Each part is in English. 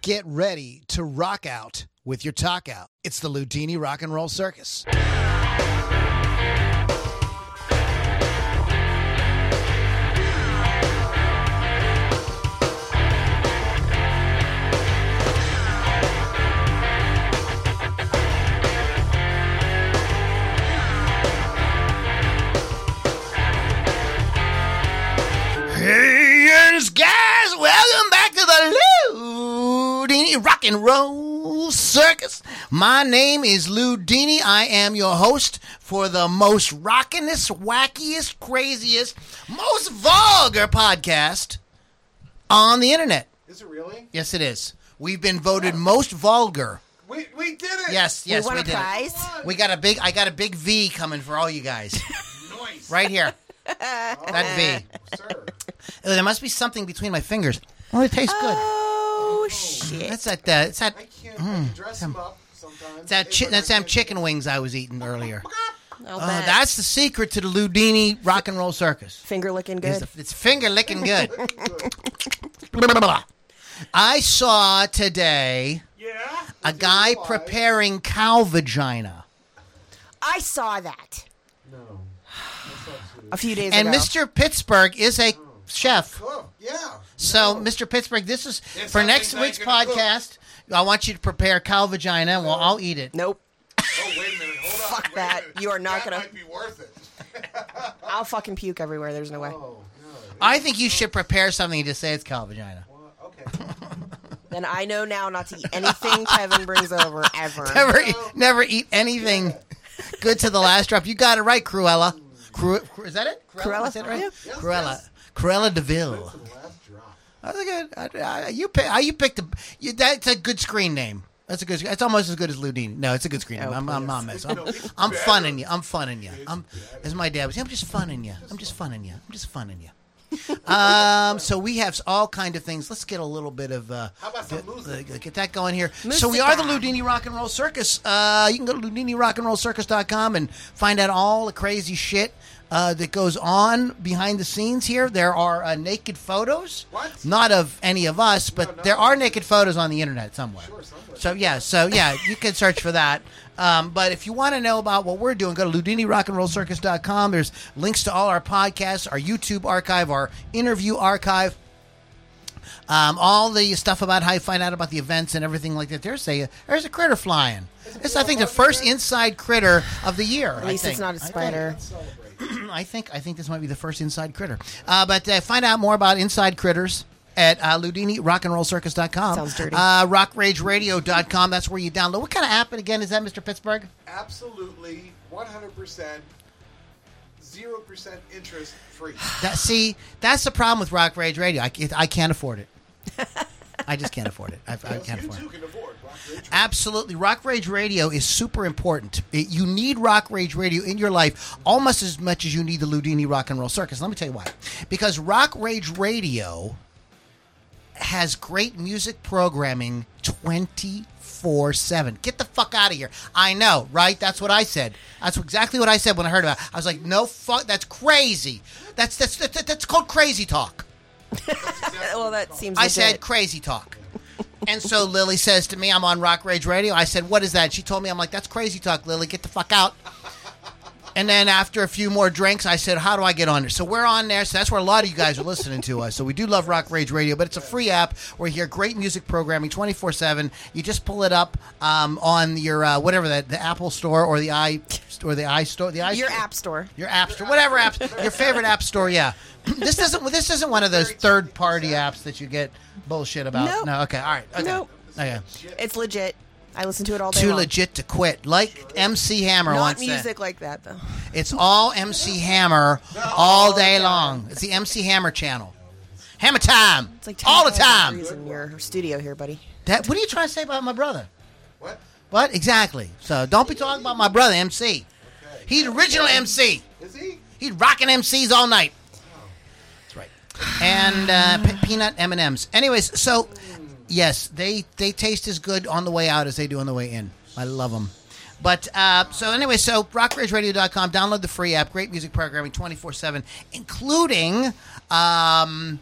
Get ready to rock out with your talk out. It's the Ludini Rock and Roll Circus. Hey, guys, welcome back to the Ludini Rock and Roll Circus. My name is Ludini. I am your host for the most rockinest, wackiest, craziest, most vulgar podcast on the internet. Is it really? Yes, it is. We've been voted most vulgar. We did it. Yes, we won a did prize? it. I got a big V coming for all you guys. Nice. Right here. That V. Sir. Oh, there must be something between my fingers. Oh, it tastes good. Oh, shit. That's that. It's that. I can't dress him up sometimes. That's them chicken wings I was eating earlier. I'll bet. That's the secret to the Ludini Rock and Roll Circus. Finger licking good. It's finger licking good. I saw today a guy preparing cow vagina. I saw that No. a few days And ago. Mr. Pittsburgh is a chef. Oh, yeah. So, Mr. Pittsburgh, this is It's for next something week's I can cook. podcast. I want you to prepare cow vagina, and I'll eat it. Nope. Oh, wait a minute. Hold on. Fuck Wait a that. minute. You are not that gonna- might be worth it. I'll fucking puke everywhere. There's no way. Oh, no. I think you should prepare something and just say it's cow vagina. Well, okay. Then I know now not to eat anything Kevin brings over ever. Never eat anything good to the last drop. You got it right, Cruella. Is that it? Cruella? Is that right? Yeah. Yes, Cruella. yes. Cruella DeVille. To the last drop. That's good. You picked that's a good screen name. That's a good. It's almost as good as Ludini. No, it's a good screen name. I'm not messing. I'm funning you. I'm funning you. As my dad was. I'm just funning you. I'm just funning you. I'm just funning you. So we have all kind of things. Let's get a little bit of How about some music? get that going here. So we are the Ludini Rock and Roll Circus. You can go to LudiniRockandRollCircus.com and find out all the crazy shit that goes on behind the scenes here. There are naked photos. What? Not of any of us, but No. there are naked photos on the internet somewhere. Sure, somewhere. So yeah, you can search for that. But if you want to know about what we're doing, go to LudiniRockandRollCircus.com. There's links to all our podcasts, our YouTube archive, our interview archive. All the stuff about how you find out about the events and everything like that. There's a critter flying. It's, I think, the first inside critter of the year. At least it's not a spider. I think this might be the first inside critter. But find out more about inside critters at LudiniRockandRollCircus.com. Sounds dirty. RockRageRadio.com. That's where you download. What kind of app again is that, Mr. Pittsburgh? Absolutely 100%, 0% interest free. That's the problem with Rock Rage Radio. I can't afford it. I just can't afford it. I can't You afford too it. can afford Rock Rage. Absolutely. Rock Rage Radio is super important. You need Rock Rage Radio in your life almost as much as you need the Ludini Rock and Roll Circus. Let me tell you why. Because Rock Rage Radio has great music programming 24/7. Get the fuck out of here. I know, right? That's what I said. That's exactly what I said when I heard about it. I was like, no fuck, that's crazy. That's called crazy talk. Well, that seems I legit. said crazy talk. And so Lily says to me, I'm on Rock Rage Radio. I said, what is that? She told me, I'm like, that's crazy talk, Lily. Get the fuck out. And then after a few more drinks, I said, how do I get on there? So we're on there. So that's where a lot of you guys are listening to us. So we do love Rock Rage Radio, but it's a free app where you hear great music programming 24/7. You just pull it up on your whatever the Apple Store or the iStore, Your app store. your app store, whatever apps, your favorite app store. Yeah, this isn't one of those third-party apps that you get bullshit about. Nope. No, okay, all right, okay, Nope. okay. It's legit. I listen to it all day Too long. legit to quit, like MC Hammer Not once music said. like that, though. It's all MC Hammer all day long. It's the MC Hammer channel. Hammer time, It's like all the 10,000 time. degrees in your studio here, buddy. What are you trying to say about my brother? What? What exactly? So don't be talking about my brother MC. Okay. He's the original MC. Is he? He's rocking MCs all night. That's right. And peanut M&Ms. Anyways, so yes, they taste as good on the way out as they do on the way in. I love them. But so anyway, so rockrageradio.com. Download the free app. Great music programming 24/7, including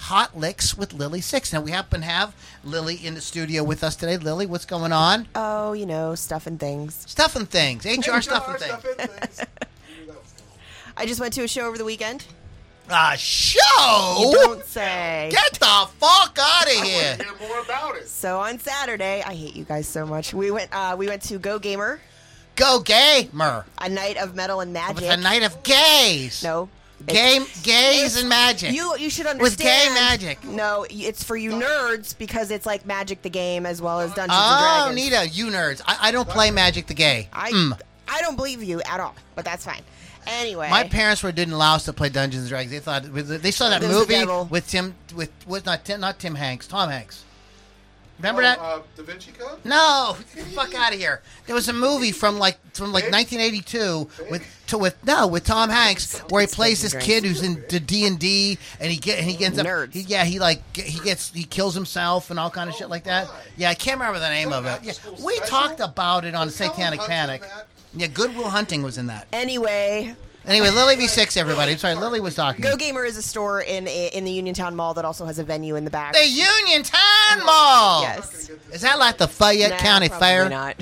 Hot Licks with Lily Six. Now, we happen to have Lily in the studio with us today. Lily, what's going on? Oh, you know, stuff and things. Stuff and things. HR stuff and things. I just went to a show over the weekend. A show? You don't say. Get the fuck out of I here. want to hear more about it. So on Saturday, I hate you guys so much. We went to Go Gamer, Go gamer. a night of metal and magic. With a night of gays. No. Gays and magic. You should understand. With gay magic. No, it's for you nerds because it's like Magic the Game as well as Dungeons and Oh, Dragons. Nita, you nerds. I don't play Magic the Gay. I don't believe you at all, but that's fine. Anyway, My parents didn't allow us to play Dungeons and Dragons. They thought they saw that It was the movie devil. with not Tim Hanks, Tom Hanks. Remember that? Da Vinci Code? No, get the fuck out of here. There was a movie from 1982 with Tom Hanks where he plays this kid who's in the D&D and he ends up Nerds. he kills himself and all kind of shit like that. Yeah, I can't remember the name of it. Yeah, we talked about it on Was Helen Satanic Hunt Panic. in that? Yeah, Good Will Hunting was in that. anyway, Lily V6, everybody. I'm sorry, Lily was talking. Go Gamer is a store in the Uniontown Mall that also has a venue in the back. The Uniontown Mall. Yes. Is that like the Fayette Nah, County probably Fair? Not.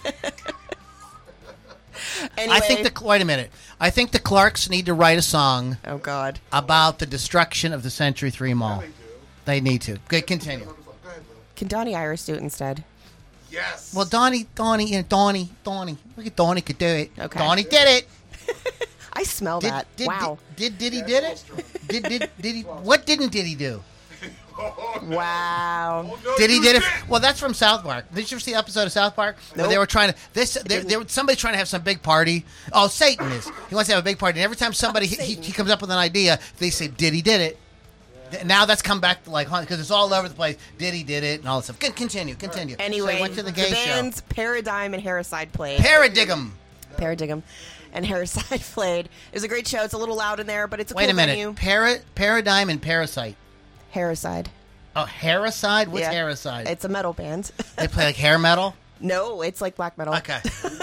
Anyway, Wait a minute. I think the Clarks need to write a song oh God. about the destruction of the Century 3 Mall. They do. They need to. Good, continue. Go ahead, Lil. Can Donnie Iris do it instead? Yes. Well, Donnie. Look at Donnie could do it. Okay. Donnie did it. I smell that. Wow. Did he did it? Did he? What didn't did he do? Wow. Oh, no, Did he you did it? didn't. Well, that's from South Park. Did you ever see the episode of South Park where Nope. they were trying to there was somebody trying to have some big party? Oh, Satan is. He wants to have a big party, and every time somebody he comes up with an idea, they say, "Did he did it?" Now that's come back to because it's all over the place. Did he did it and all this stuff. Continue. Anyway, so he went to the gay show. bands Paradigm and Harriside played. Paradigm. Paradigm and Harriside played. It was a great show. It's a little loud in there, but it's a Wait cool a minute. venue. Paradigm and Parasite. Harriside. Oh, Harriside? What's Yeah. Harriside? It's a metal band. They play like hair metal? No, it's like black metal. Okay.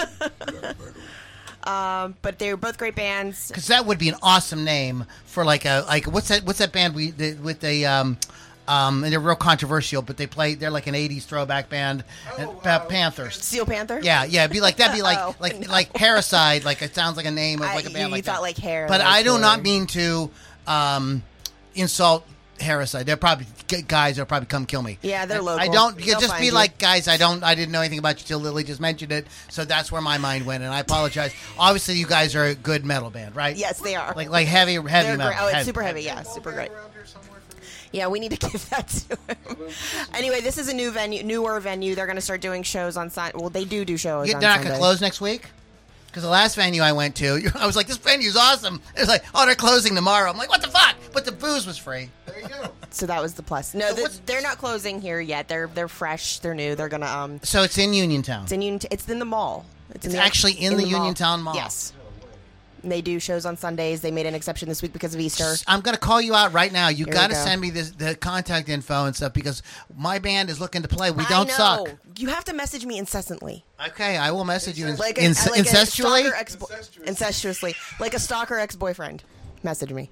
But they're both great bands. Because that would be an awesome name for like what's that band with the and they're real controversial, but they're like an 80s throwback band. Panthers. Steel Panther? Yeah, it'd be like that'd be like Oh, like Parasite, like it sounds like a name of like a band you like thought that. like hair. But like I do hair. not mean to insult Harriside. They're probably guys that'll probably come kill me. Yeah, they're I local. don't They'll just find be you. like, guys, I didn't know anything about you till Lily just mentioned it, so that's where my mind went, and I apologize. Obviously, you guys are a good metal band, right? Yes, they are. Like heavy They're metal. great. Oh, it's heavy. super heavy. Yeah, super great. Around here somewhere for me? Yeah, we need to give that to him. Anyway, this is a newer venue. They're going to start doing shows on Sunday. Well, they do shows They're on not Sunday. going to close next week? Because the last venue I went to, I was like, this venue's awesome. It was like, oh, they're closing tomorrow. I'm like, what the fuck? But the booze was free. There you go. So that was the plus. No, So what's- they're not closing here yet. They're fresh. They're new. They're gonna So it's in Uniontown. It's in the mall. It's actually in the Uniontown Mall. Yes. And they do shows on Sundays. They made an exception this week because of Easter. I'm going to call you out right now. You Here got to we go. send me the contact info and stuff because my band is looking to play. We I don't know. suck. You have to message me incessantly. Okay, I will message you Like incestually. a stalker incestuously. Like a stalker ex-boyfriend. Message me.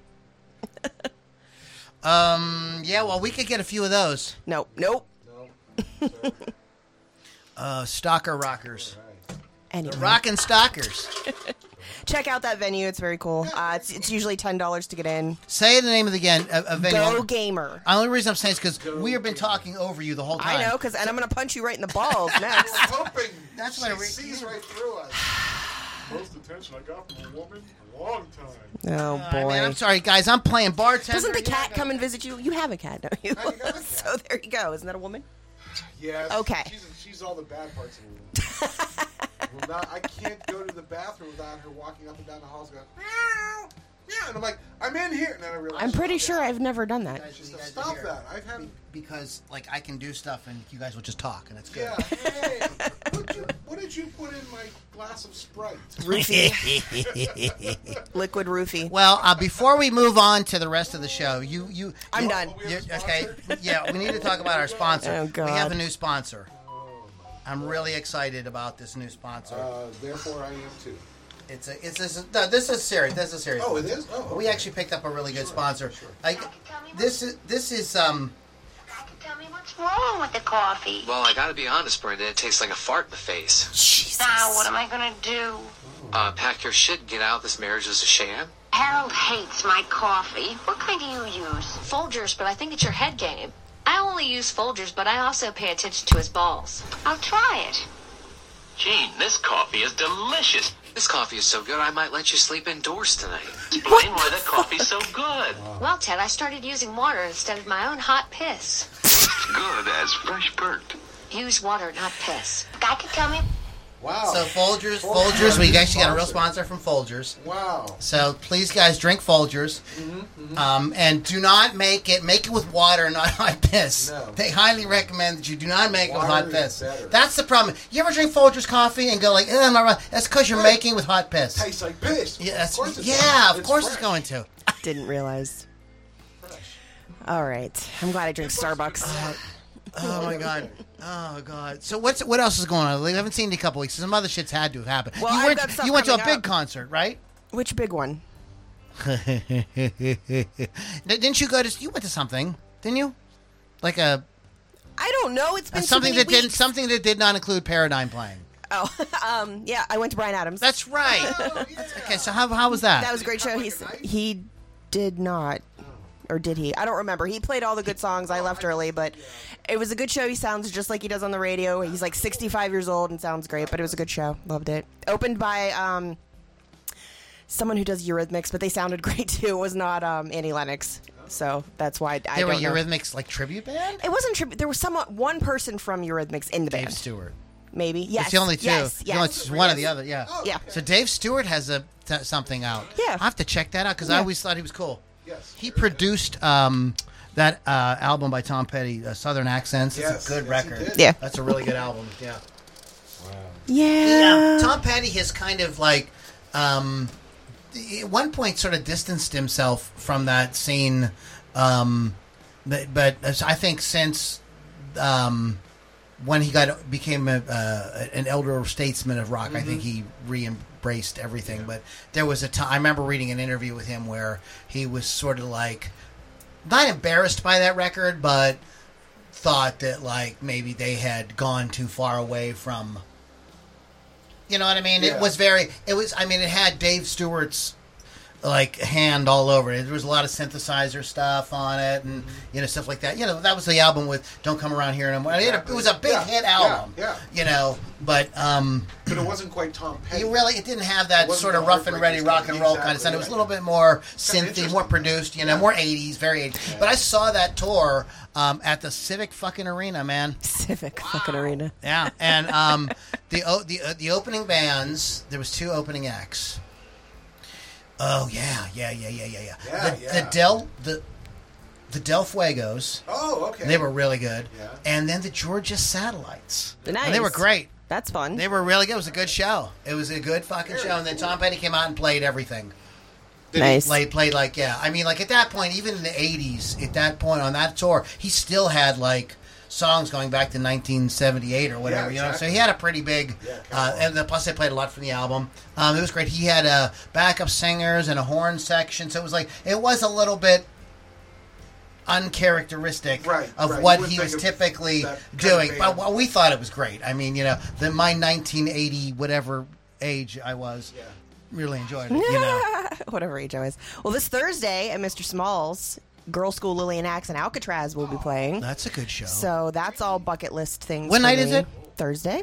Yeah, well, we could get a few of those. Nope. No. Stalker rockers. Anyway, Rockin' stalkers. check out that venue. It's very cool. It's usually $10 to get in. Say the name of the venue. Go Gamer. The only reason I'm saying is because we have been talking over you the whole time. I know, and I'm gonna punch you right in the balls next. I'm hoping That's she what I re- sees right through us. Most attention I got from a woman in a long time. Oh I boy. mean, I'm sorry, guys. I'm playing bartender. Doesn't the cat come and visit you? You have a cat, don't you? I got a cat. So there you go. Isn't that a woman? Yes. Okay. She's all the bad parts of the woman. I can't go to the bathroom without her walking up and down the halls going, meow, meow. And I'm like, I'm in here. And then I realize, I'm pretty sure I've never done that. She said, stop that. I've had. Because like I can do stuff and you guys will just talk and it's good. Yeah. Hey, what did you put in my glass of Sprite? Roofie. Liquid roofie. Well, before we move on to the rest of the show, I'm done. Okay, yeah, we need to talk about our sponsor. Oh, God. We have a new sponsor. I'm really excited about this new sponsor. Therefore, I am too. This is serious. This is serious. Oh, it is? Oh, We okay. actually picked up a really good sponsor. this is Tell me what's wrong with the coffee. Well, I gotta be honest, Brenda. It tastes like a fart in the face. Jesus. Now, what am I gonna do? Pack your shit and get out. This marriage is a sham. Harold hates my coffee. What kind do you use? Folgers, but I think it's your head game. I only use Folgers, but I also pay attention to his balls. I'll try it. Gene, this coffee is delicious. This coffee is so good, I might let you sleep indoors tonight. Explain why the coffee's so good. Well, Ted, I started using water instead of my own hot piss. Good as fresh burnt. Use water, not piss. Guy could tell me. Wow. so Folgers. We actually got a real sponsor from Folgers. Wow. So please, guys, drink Folgers, and do not make it with water, not hot piss. No. They highly recommend that you do not make it with hot Water piss. is better. That's the problem. You ever drink Folgers coffee and go like, I'm not right. That's because you're making it with hot piss. Tastes like piss. Yeah, Of course it's of course it's fresh. going to. Didn't realize. All right. I'm glad I drink Starbucks. Oh my god. Oh god. So what else is going on? We haven't seen you in a couple weeks. Some other shit's had to have happened. Well, you I've went, got stuff you went to a coming big up. concert, right? Which big one? Didn't you go to? You went to something, didn't you? Like I don't know. It's been something too many that weeks. did not include Paradigm playing. Oh, yeah. I went to Bryan Adams. That's right. Okay, so how was that? That was a great show. He did not, or did he? I don't remember. He played all the good songs. I left early, but it was a good show. He sounds just like he does on the radio. He's like 65 years old and sounds great, but it was a good show. Loved it. Opened by someone who does Eurythmics, but they sounded great too. It was not Annie Lennox, so that's why I They were don't know. Eurythmics like tribute band. It wasn't tribute. There was one person from Eurythmics in the Dave band. Stewart. Maybe. Yes. It's the only two. Yes. The only- it's one or the other. Yeah. Yeah. So Dave Stewart has something out. Yeah. I have to check that out because I Yeah. always thought he was cool. Yes. He produced that album by Tom Petty, Southern Accents. It's Yes, a good yes, he record. did. Yeah. That's a really good album. Yeah. Yeah. Tom Petty has kind of like, at one point, sort of distanced himself from that scene. But I think since when he became an elder statesman of rock, I think he re-embraced everything. But there was a time I remember reading an interview with him where he was sort of like not embarrassed by that record, but thought that like maybe they had gone too far away from. You know what I mean? Yeah. It had Dave Stewart's like hand all over it. There was a lot of synthesizer stuff on it and stuff like that. That was the album with Don't Come Around Here Anymore. It was a big hit album. Yeah. But But it wasn't quite Tom Petty. it didn't have that It wasn't sort of the rough and ready heartbreaking rock stuff. and roll kind of sound. It was a little bit more synthy, interesting. more produced, more 80s, very 80s. But I saw that tour at the Civic fucking Arena, man. Civic fucking arena. Yeah, and the opening bands, there was two opening acts. Oh yeah. The Del Fuegos. Oh, okay. They were really good. Yeah. And then the Georgia Satellites. Nice. And they were great. That's fun. They were really good. It was a good show. It was a good fucking show. And then Tom Petty came out and played everything. Nice. Played like, yeah. I mean, like at that point, even in the 80s, at that point on that tour, he still had like songs going back to 1978 or whatever, Yeah, So exactly. he had a pretty big, plus they played a lot from the album. It was great. He had backup singers and a horn section, so it was a little bit uncharacteristic Right, of right. what You he wouldn't was think of typically that kind of doing. band. But we thought it was great. I mean, my 1980 whatever age I was, really enjoyed it. Whatever age I was. Well, this Thursday at Mr. Small's, Girl School Lillian Axe and Alcatraz will be playing. That's a good show. So that's all bucket list things. What for night me. is it? Thursday.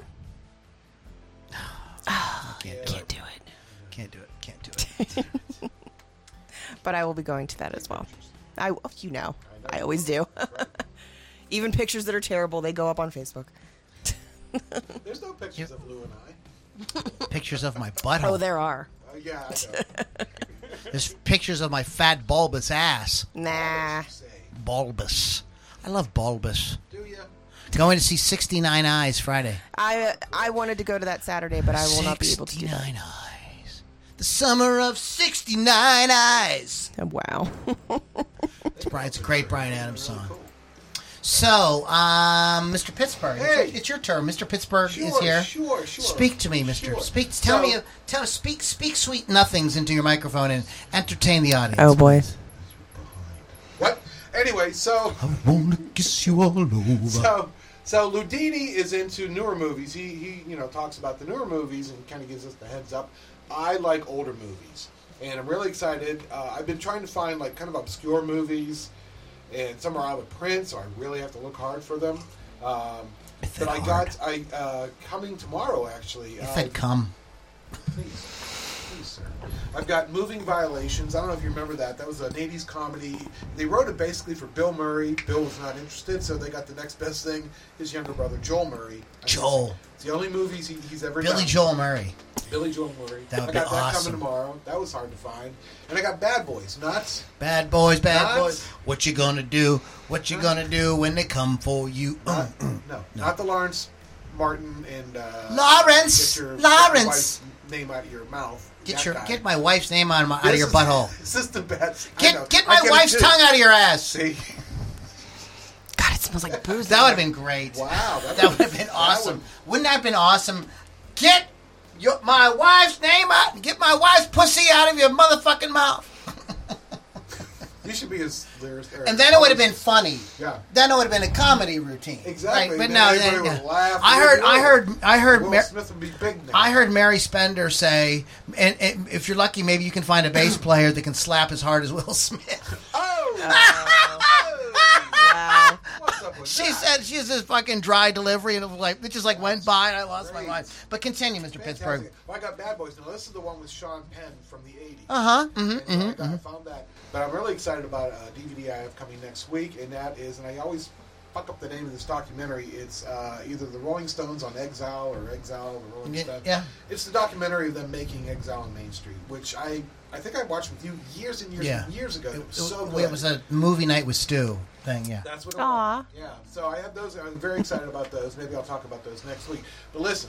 Can't do it. Can't do it. But I will be going to that as well. I always do. Even pictures that are terrible, they go up on Facebook. There's no pictures of Lou and I. Pictures of my butthole. Oh, there are. Yeah, I know. There's pictures of my fat bulbous ass. Nah. Say, Bulbous. I love bulbous. do you? Going to see 69 Eyes Friday. I wanted to go to that Saturday, but I will not be able to do that. 69 Eyes. The summer of 69 Eyes. Oh, wow. It's a great Bryan Adams song. So, Mr. Pittsburgh, Hey. it's your turn. Mr. Pittsburgh is Sure, here. sure. Speak to me, Mr. Sure. Speak sweet nothings into your microphone and entertain the audience. Oh, boy. What? Anyway, so I wanna kiss you all over. So Ludini is into newer movies. He talks about the newer movies and kind of gives us the heads up. I like older movies, and I'm really excited. I've been trying to find like kind of obscure movies, and some are out of print, so I really have to look hard for them. But I got coming tomorrow actually. If I'd come. Please, sir. I've got Moving Violations. I don't know if you remember that. That was an 80s comedy. They wrote it basically for Bill Murray. Bill was not interested, so they got the next best thing, his younger brother, Joel Murray. Joel. It's the only movies he's ever done. Billy Joel Murray. Billy Joel Murray. That would I be got that awesome. coming tomorrow. That was hard to find. And I got Bad Boys. Nuts. Bad boys, bad Nuts. boys. What you gonna do? What you gonna do when they come for you? No, not the Lawrence Martin and Lawrence! Get your Lawrence! wife's name out of your mouth. Get my wife's name out of your butthole. This is the best. Get my wife's tongue out of your ass. See? God, it smells like booze. That would have been great. Wow. That would have been awesome. Wouldn't that have been awesome? Get my wife's name out. Get my wife's pussy out of your motherfucking mouth. You should be his lyricist. And then it would have been funny. Yeah. Then it would have been a comedy routine. Exactly. Right? But Then no, everybody would laugh. I heard Will Smith would be big now. I heard Mary Spender say, and if you're lucky, maybe you can find a bass player that can slap as hard as Will Smith. Oh! Wow. What's up with She that? said she has this fucking dry delivery, and it just like went by, and I lost my mind. But continue, Mr. Fantastic. Pittsburgh. Well, I got Bad Boys. Now, this is the one with Sean Penn from the 80s. Uh-huh. I found that. But I'm really excited about a DVD I have coming next week, and that is, and I always fuck up the name of this documentary. It's either the Rolling Stones on Exile or Exile on the Rolling Stones. Yeah. It's the documentary of them making Exile on Main Street, which I think I watched with you years and years and years ago. It was so good. It was a movie night with Stu thing, yeah. That's what it Aw. was. Yeah. So I have those. I'm very excited about those. Maybe I'll talk about those next week. But listen,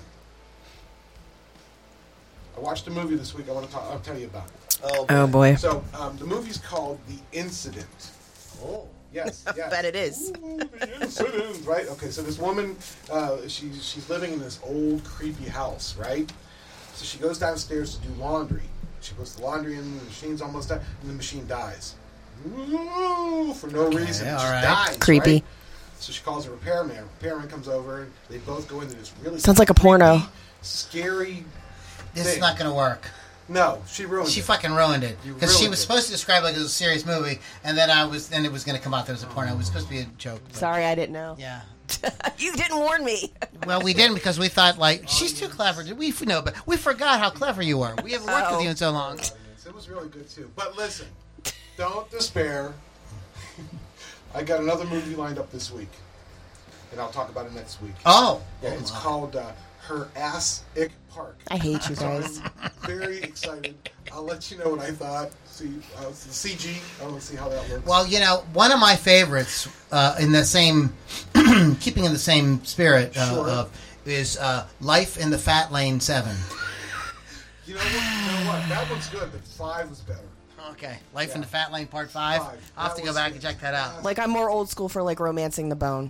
I watched a movie this week. I'll tell you about it. Oh boy. So the movie's called The Incident. Oh. Yes. I bet it is. Ooh, The Incident. Right. Okay. So this woman, she's living in this old creepy house. Right. So she goes downstairs to do laundry. She puts the laundry in. The machine's almost done, and the machine dies. Ooh, for no reason. It all just right. dies. Creepy. Right? So she calls a repairman. Repairman comes over. And they both go into this really Sounds like a porno. creepy, scary. This is thing. not going to work. No, she ruined She it. fucking ruined it. You Because she ruined was it. supposed to describe it like it was a serious movie, and then it was going to come out that it was a porno. It was supposed to be a joke. but- Sorry, I didn't know. Yeah. You didn't warn me. Well, we didn't because we thought, she's too clever. We know, but we forgot how clever you were. We haven't worked with you in so long. It was really good too. But listen, don't despair. I got another movie lined up this week, and I'll talk about it next week. Oh. Yeah, it's called Her Ass Ick Park. I hate you guys. Very excited. I'll let you know what I thought. See, the CG. I want to see how that looks. Well, one of my favorites in the same, keeping in the same spirit Sure. is Life in the Fat Lane 7. You know what? That one's good, but 5 was better. Okay, Life in Yeah. the Fat Lane Part 5. 5. I'll have to That go was back and check that out. Like I'm more old school for like Romancing the Bone.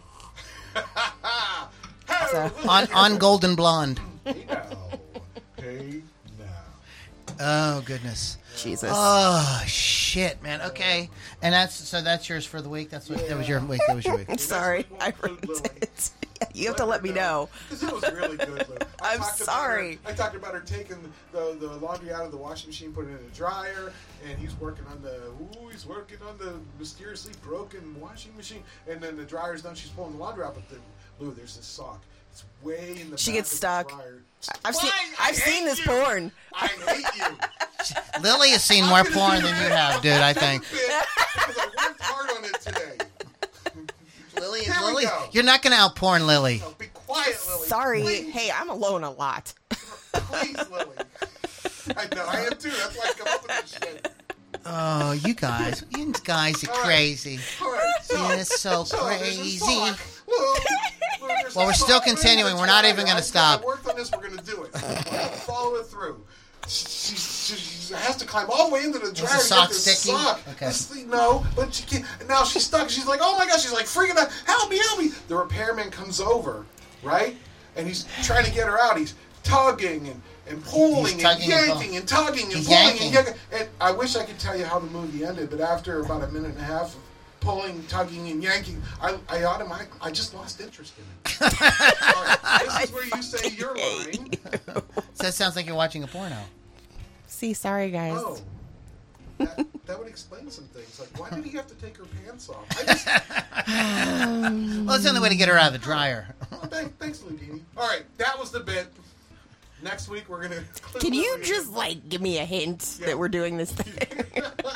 So- On Golden Blonde. Hey now. Hey now. Oh goodness. Jesus. Oh shit, man. Okay, and that's yours for the week. That was your week. That was your week. I'm sorry. Next I week we'll wrote include it. You have to let me know. Because it was really good. Lou. I'm sorry. I talked about her taking the laundry out of the washing machine, putting it in a dryer, and he's working on the mysteriously broken washing machine. And then the dryer's done. She's pulling the laundry out, but Lou, there's this sock. It's way in the She back gets of stuck. The dryer. I've seen Why? I've seen this porn. I hate you. Lily has seen more porn than you have, dude. I think. Because I worked hard on it today. Lily, Here we go. you're not going to outporn Lily. So be quiet, Lily. Sorry. Please. Hey, I'm alone a lot. Please, Lily. I know, I am too. That's why I come up with this shit. Oh, you guys are All right. crazy. All right, You're so there's a crazy. sock. Lou, there's Well, a we're still sock. continuing. We're not even gonna stop. I worked on this. We're going to do it. We're going to follow it through. She has to climb all the way into the dryer the to sock get this sticky? sock. Okay. No, but she can't. And now she's stuck. She's like, oh my gosh. She's like freaking out. Help me, help me. The repairman comes over, right? And he's trying to get her out. He's tugging and pulling He's and tugging and yanking and tugging and He's pulling yanking. and yanking. And I wish I could tell you how the movie ended, but after about a minute and a half of pulling, tugging, and yanking, I just lost interest in it. Sorry. This is where you say your line. So that sounds like you're watching a porno. See, sorry guys. Oh. That would explain some things. Like, why did he have to take her pants off? I just... Well, it's the only way to get her out of the dryer. Thanks, Ludini. All right, that was the bit. Next week, we're going to... Can you just, like, give me a hint that we're doing this thing?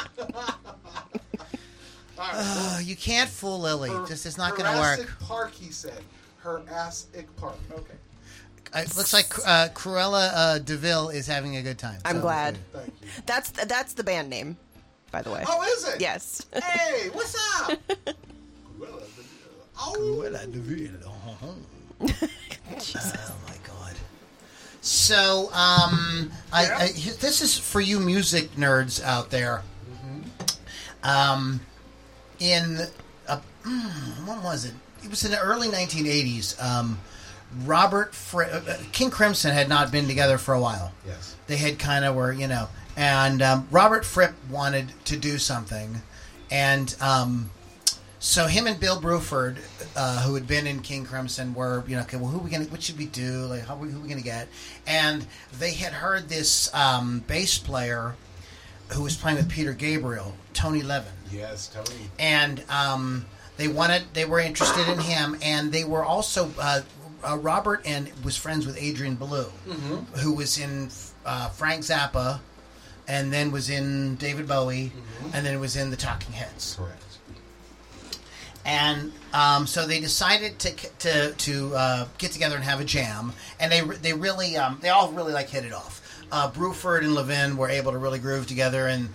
All right, You can't fool Lily. It's not going to work. Jurassic Park, he said. Her-ass-ick park. Okay. It looks like Cruella DeVille is having a good time. I'm glad. Thank you. That's the band name, by the way. Oh, is it? Yes. Hey, what's up? Cruella DeVille. Oh my God. So, this is for you music nerds out there. When was it? It was in the early 1980s. King Crimson had not been together for a while. Yes. They had kind of were, and Robert Fripp wanted to do something, and so him and Bill Bruford, who had been in King Crimson, were, okay, well, what should we do? Like, who are we gonna get? And they had heard this bass player who was playing with Peter Gabriel, Tony Levin. Yes, Tony. And they were interested in him, and they were also. Robert was friends with Adrian Belew, who was in Frank Zappa, and then was in David Bowie, and then was in the Talking Heads. Correct. And so they decided to get together and have a jam, and they all really like hit it off. Bruford and Levin were able to really groove together, and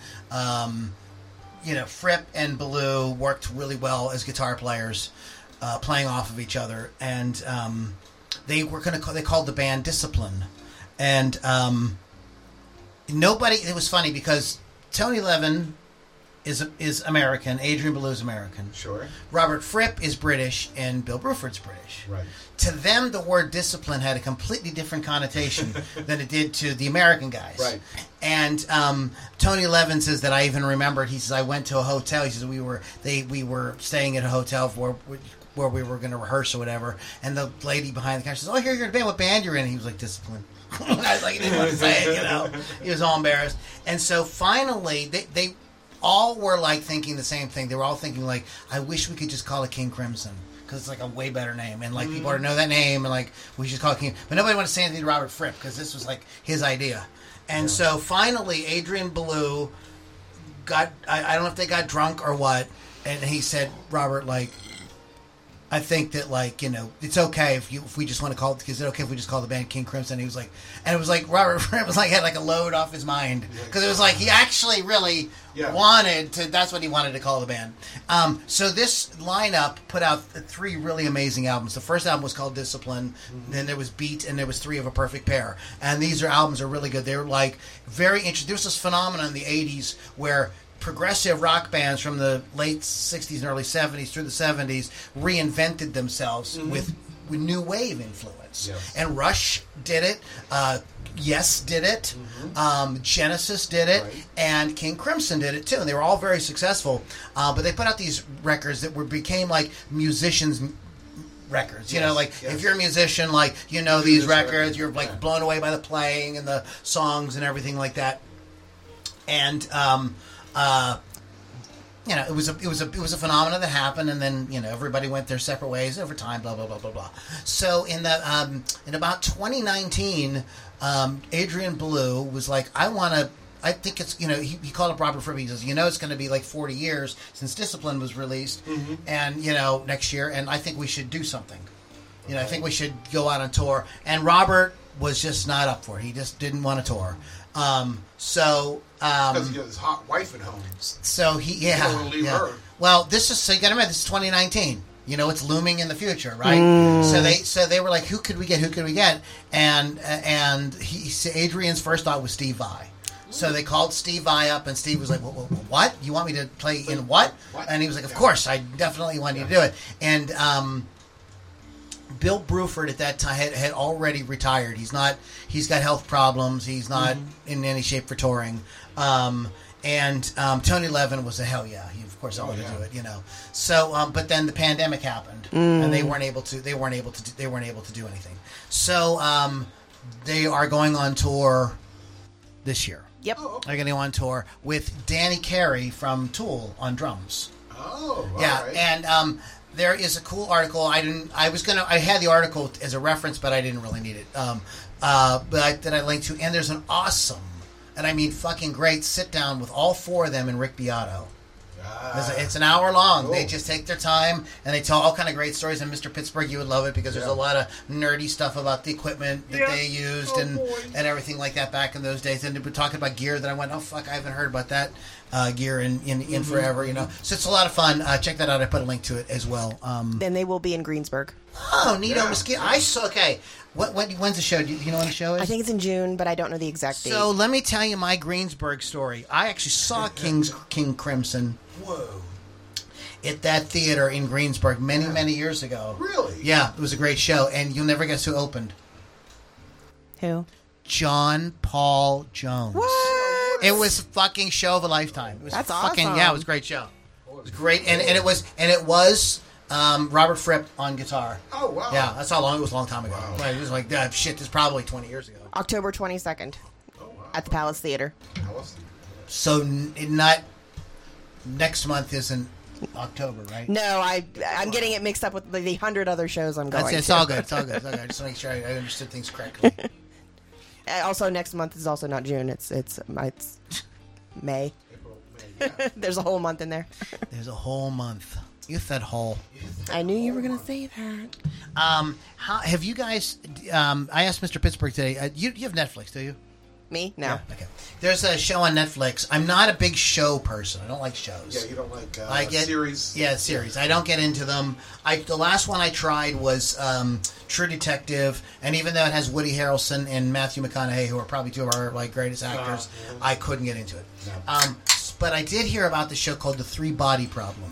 Fripp and Belew worked really well as guitar players. Playing off of each other, and they called the band Discipline, and nobody. It was funny because Tony Levin is American, Adrian Belew is American, Sure. Robert Fripp is British, and Bill Bruford's British. Right. To them, the word discipline had a completely different connotation than it did to the American guys. Right. And Tony Levin says that I even remembered. He says I went to a hotel. He says we were staying at a hotel where we were going to rehearse or whatever, and the lady behind the counter says, "Oh, here you're in a band. What band you're in?" And he was like, "Discipline." I was like, he didn't want to say it, He was all embarrassed. And so finally, they all were like thinking the same thing. They were all thinking like, "I wish we could just call it King Crimson because it's like a way better name, and like people already know that name, and like we should call it King." But nobody wanted to say anything to Robert Fripp because this was like his idea. And so finally, Adrian Belew I don't know if they got drunk or what, and he said, "Robert, like, I think that, like, it's okay if we just want to call it, is it okay if we just call the band King Crimson?" He was like, and it was like Robert Fripp was like, had like a load off his mind because it was like he actually really wanted to, that's what he wanted to call the band. So this lineup put out 3 really amazing albums. The first album was called Discipline, then there was Beat, and there was 3 of a Perfect Pair. And these albums are really good. They were like very interesting. There was this phenomenon in the 80s where progressive rock bands from the late 60s and early 70s through the 70s reinvented themselves with new wave influence. Yes. And Rush did it. Yes did it. Genesis did it. Right. And King Crimson did it too. And they were all very successful. But they put out these records that became like musicians' records. If you're a musician, like, these records, you're like blown away by the playing and the songs and everything like that. And it was a phenomenon that happened, and then everybody went their separate ways over time. Blah blah blah blah blah. So in about 2019, Adrian Belew was like, I think it's he called up Robert Fripp. He says, it's going to be like 40 years since Discipline was released, and next year, and I think we should do something. I think we should go out on tour. And Robert was just not up for it. He just didn't want to tour. Because he got his hot wife at home. So he don't want to leave her. Well, so you got to remember, this is 2019. It's looming in the future, right? So they were like, who could we get? And Adrian's first thought was Steve Vai. So they called Steve Vai up, and Steve was like, what? You want me to play in what? And he was like, of course, I definitely want you to do it. And Bill Bruford at that time had already retired. He's got health problems. He's not in any shape for touring. And Tony Levin was a hell yeah. He of course wanted to do it, you know. So, but then the pandemic happened, and they weren't able to do anything. So they are going on tour this year. Yep. They're going to go on tour with Danny Carey from Tool on drums. Oh, all Yeah, right. and there is a cool article. I had the article as a reference, but I didn't really need it. That I linked to, and there's an awesome, and I mean fucking great sit down with all four of them and Rick Beato. It's an hour long. Cool. They just take their time and they tell all kind of great stories. And Mr. Pittsburgh, you would love it because there's a lot of nerdy stuff about the equipment that they used and everything like that back in those days. And they were talking about gear that I went, oh fuck, I haven't heard about that gear in forever. You know, so it's a lot of fun. Check that out. I put a link to it as well. Then they will be in Greensburg. Oh, Nito Mosquito. I saw. Okay, when's the show? Do you know when the show is? I think it's in June, but I don't know the exact date. So let me tell you my Greensburg story. I actually saw King Crimson. Whoa. At that theater in Greensburg many years ago. Really? Yeah, it was a great show, and you'll never guess who opened. Who? John Paul Jones. What? It was a fucking show of a lifetime. It was That's fucking awesome. Yeah, it was a great show. It was great, and it was Robert Fripp on guitar. Oh, wow. Yeah, that's how long it was. A long time ago. Like, it was like shit. This is probably 20 years ago. October 22nd at the Palace Theater. So not next month isn't October, right? No, I'm getting it mixed up with the 100 other shows I'm going It's to. all good. It's all good. It's all good. I just want to make sure I understood things correctly. Also, next month is also not June. It's May. There's a whole month in there. There's a whole month. You said whole. I knew you were going to say that. How have you guys? I asked Mr. Pittsburgh today. You have Netflix, do you? Me? No. Yeah, okay. There's a show on Netflix. I'm not a big show person. I don't like shows. Yeah, you don't like I get series. Yeah, series. I don't get into them. The last one I tried was True Detective, and even though it has Woody Harrelson and Matthew McConaughey, who are probably two of our greatest actors, I couldn't get into it. No. But I did hear about the show called The Three Body Problem.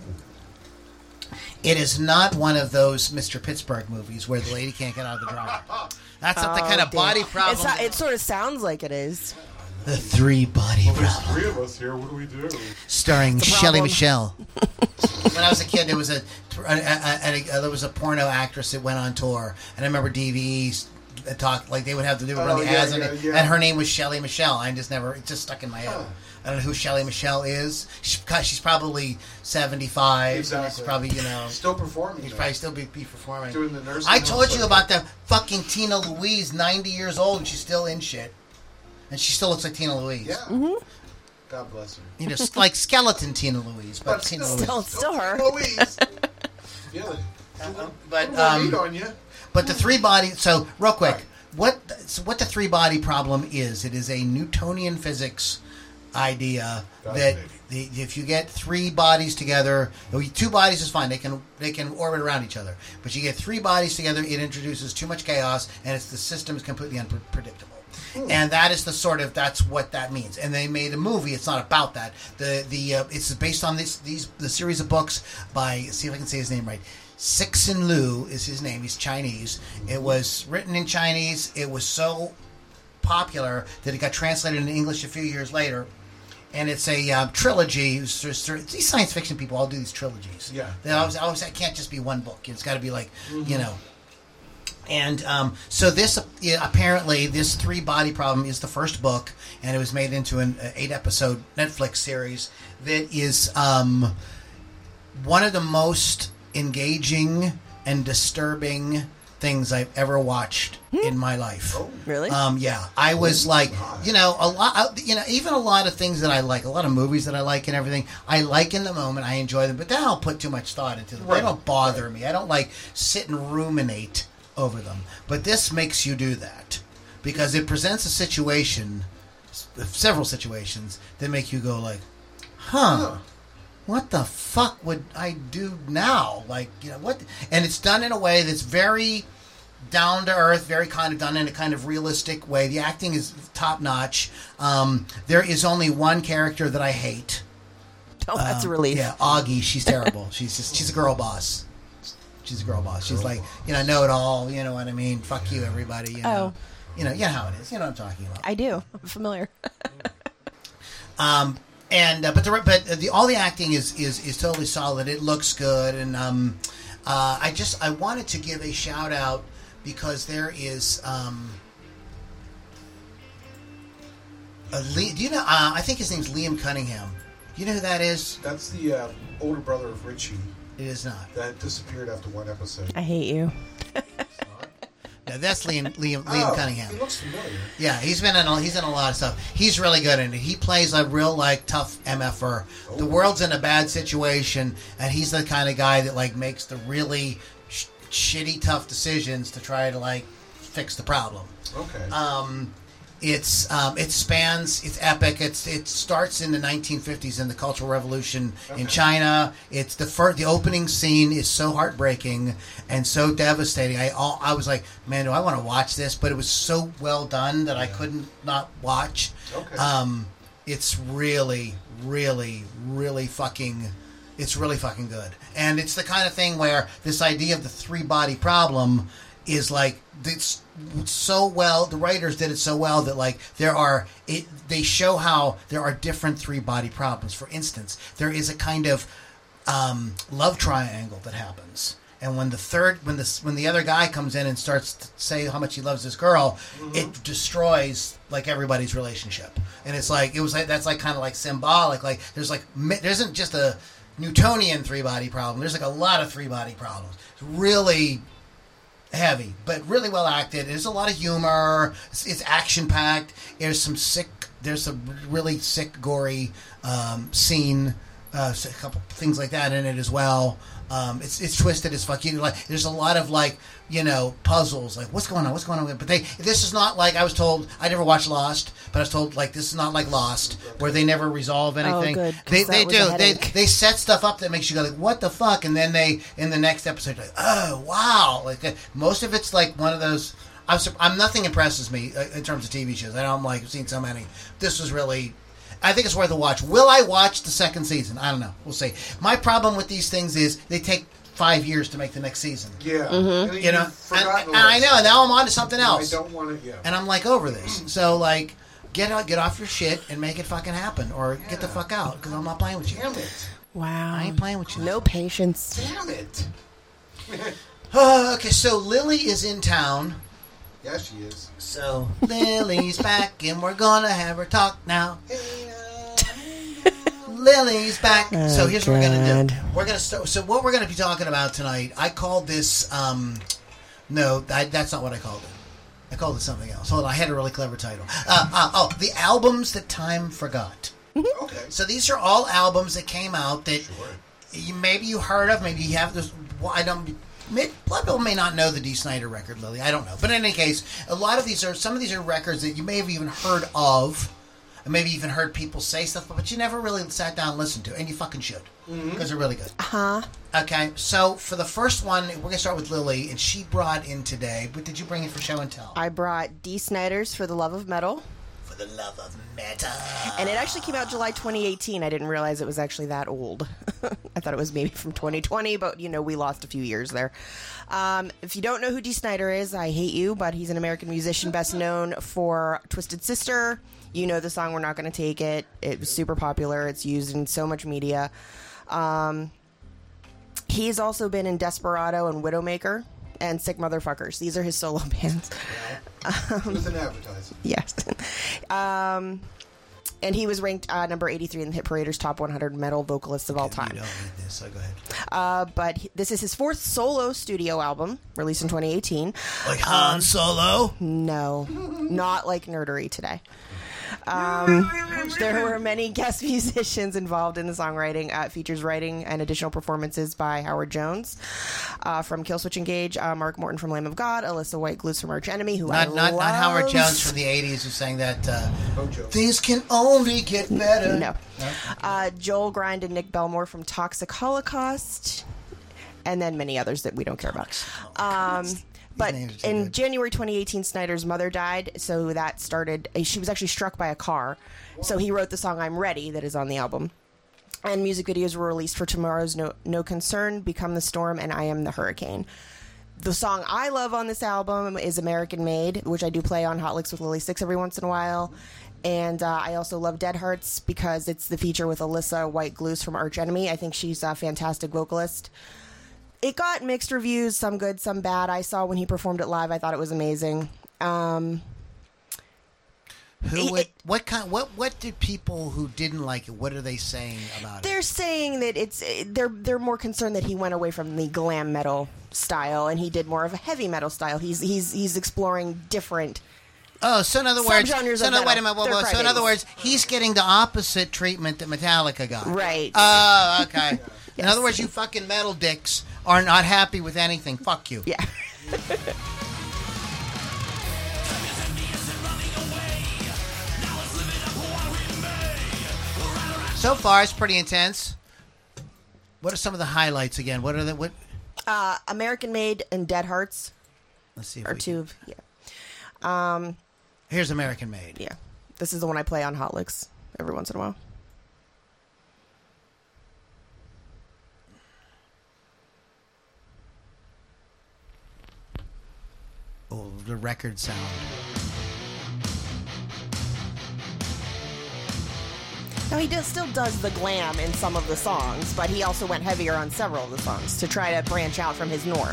It is not one of those Mr. Pittsburgh movies where the lady can't get out of the dryer. That's not the kind of body problem. It sort of sounds like it is. The Three Body There's Problem. three of us here. What do we do? Starring It's a Shelley problem. Michelle. When I was a kid, there was a porno actress that went on tour, and I remember DVDs talk like they would have to do run the ads on it, and her name was Shelley Michelle. It just stuck in my head. I don't know who Shelley Michelle is. She's probably 75. Exactly. She's probably Still performing. She's probably still be performing. Doing the nursing I home told you circuit. about the fucking Tina Louise, 90 years old, and she's still in shit, and she still looks like Tina Louise. Yeah. Mm-hmm. God bless her. You know, like skeleton Tina Louise, but Tina Louise. Still her. Louise. Yeah. But Meat on you. But the three body. So real quick, what the three body problem is? It is a Newtonian physics idea that if you get three bodies together, two bodies is fine. They can orbit around each other. But you get three bodies together, it introduces too much chaos, and the system is completely unpredictable. And that is that's what that means. And they made a movie. It's not about that. It's based on the series of books by, see if I can say his name right. Cixin Liu is his name. He's Chinese. It was written in Chinese. It was so popular that it got translated into English a few years later. And it's a trilogy. These science fiction people all do these trilogies. Yeah. They always it can't just be one book. It's got to be like, And so this apparently this three body problem is the first book, and it was made into an 8-episode Netflix series that is one of the most engaging and disturbing things I've ever watched in my life. Really? Yeah, I was like, even a lot of things that I like, a lot of movies that I like and everything, I like in the moment, I enjoy them, but then I don't put too much thought into them. They don't bother me. I don't like sit and ruminate over them. But this makes you do that because it presents a situation, several situations that make you go like, what the fuck would I do now? Like, what? And it's done in a way that's very down to earth, very kind of done in a kind of realistic way. The acting is top notch. There is only one character that I hate. Oh, that's a relief. Yeah, Augie. She's terrible. She's a girl boss. She's a girl boss. She's like, know it all. You know what I mean? Fuck you, everybody. You know how it is. You know what I'm talking about. I do. I'm familiar. All the acting is totally solid. It looks good, and I wanted to give a shout out because there is do you know? I think his name's Liam Cunningham. Do you know who that is? That's the older brother of Richie It is not. that disappeared after one episode. I hate you. No, that's Liam Oh, Cunningham. He looks familiar. Yeah, he's in a lot of stuff. He's really good in it. He plays a real tough MFer. The world's in a bad situation, and he's the kind of guy that makes the really shitty tough decisions to try to fix the problem. Okay. It's epic. It starts in the 1950s in the Cultural Revolution in China. It's the opening scene is so heartbreaking and so devastating. I was like, man, do I want to watch this? But it was so well done that I couldn't not watch. Okay. It's really, really, really fucking good. And it's the kind of thing where this idea of the three-body problem is it's so well. The writers did it so well that they show how there are different three-body problems. For instance, there is a kind of love triangle that happens, and when the other guy comes in and starts to say how much he loves this girl, it destroys everybody's relationship. And it's that's kind of symbolic. There isn't just a Newtonian three-body problem. There's a lot of three-body problems. It's really heavy, but really well acted. There's a lot of humor. It's action packed. There's a really sick, gory scene. A couple things like that in it as well. It's twisted as fuck. There's a lot of puzzles. What's going on? But this is not I was told. I never watched Lost, but I was told this is not like Lost, where they never resolve anything. Oh, good. They do. They set stuff up that makes you go what the fuck, and then they in the next episode oh wow, most of it's one of those. Nothing impresses me in terms of TV shows. I don't I've seen so many. This was really. I think it's worth a watch. Will I watch the second season? I don't know. We'll see. My problem with these things is they take 5 years to make the next season. Yeah. Mm-hmm. And I know. Now I'm on to something else. I don't want it. Yeah. And I'm over this. So get off your shit and make it fucking happen, or get the fuck out because I'm not playing with you. Damn it. Wow. I ain't playing with you. No patience. Damn it. Okay, so Lily is in town. Yeah, she is. So Lily's back, and we're gonna have her talk now. Lily's back. So here's what we're gonna do. We're gonna start. So what we're gonna be talking about tonight? I called this. No, that's not what I called it. I called it something else. Hold on, I had a really clever title. The albums that time forgot. Okay. So these are all albums that came out that maybe you heard of, maybe you have this. Well, I don't. Blood Bowl may not know the Dee Snider record, Lily. I don't know. But in any case, some of these are records that you may have even heard of, and maybe even heard people say stuff, but you never really sat down and listened to, and you fucking should, because they're really good. Uh-huh. Okay, so for the first one, we're going to start with Lily, and she brought in today, what did you bring in for show and tell? I brought Dee Snider's For the Love of Metal. For the Love of Metal. And it actually came out July 2018. I didn't realize it was actually that old. I thought it was maybe from 2020, but, we lost a few years there. If you don't know who Dee Snider is, I hate you, but he's an American musician best known for Twisted Sister. You know the song We're Not Gonna Take It. It was super popular. It's used in so much media. He's also been in Desperado and Widowmaker and Sick Motherfuckers. These are his solo bands. With an advertising. Yes. And he was ranked number 83 in the Hit Parader's top 100 metal vocalists of all time. You don't need this, so go ahead. But this is his fourth solo studio album, released in 2018. Like Han Solo? No, not like Nerdery today. There were many guest musicians involved in the songwriting. It features writing and additional performances by Howard Jones from Killswitch Engage, Mark Morton from Lamb of God, Alyssa White-Gluz from Arch Enemy, who not Howard Jones from the 80s who sang that things can only get better. No. Joel Grind and Nick Belmore from Toxic Holocaust, and then many others that we don't care about. But in January 2018, Snider's mother died, so that started. She was actually struck by a car, so he wrote the song "I'm Ready" that is on the album. And music videos were released for Tomorrow's No Concern, Become the Storm, and I Am the Hurricane. The song I love on this album is American Made, which I do play on Hot Licks with Lily Six every once in a while. And I also love Dead Hearts because it's the feature with Alyssa White Gloose from Arch Enemy. I think she's a fantastic vocalist. It got mixed reviews, some good, some bad. I saw when he performed it live. I thought it was amazing. What did people who didn't like it, what are they saying about They're it? saying that they're more concerned that he went away from the glam metal style and he did more of a heavy metal style. He's exploring different. Oh, so in other words, subgenres of metal. wait a minute. They're So in other crybabies. words, he's getting the opposite treatment that Metallica got. Right. Oh, okay. In Yes. other words, you fucking metal dicks are not happy with anything. Fuck you. Yeah. So far, it's pretty intense. What are some of the highlights again? What are the what? American Made and Dead Hearts Let's see. If are we two. can- Here's American Made. Yeah. This is the one I play on Hot Licks every once in a while. Oh, the record sound. Now, he still does the glam in some of the songs, but he also went heavier on several of the songs to try to branch out from his norm.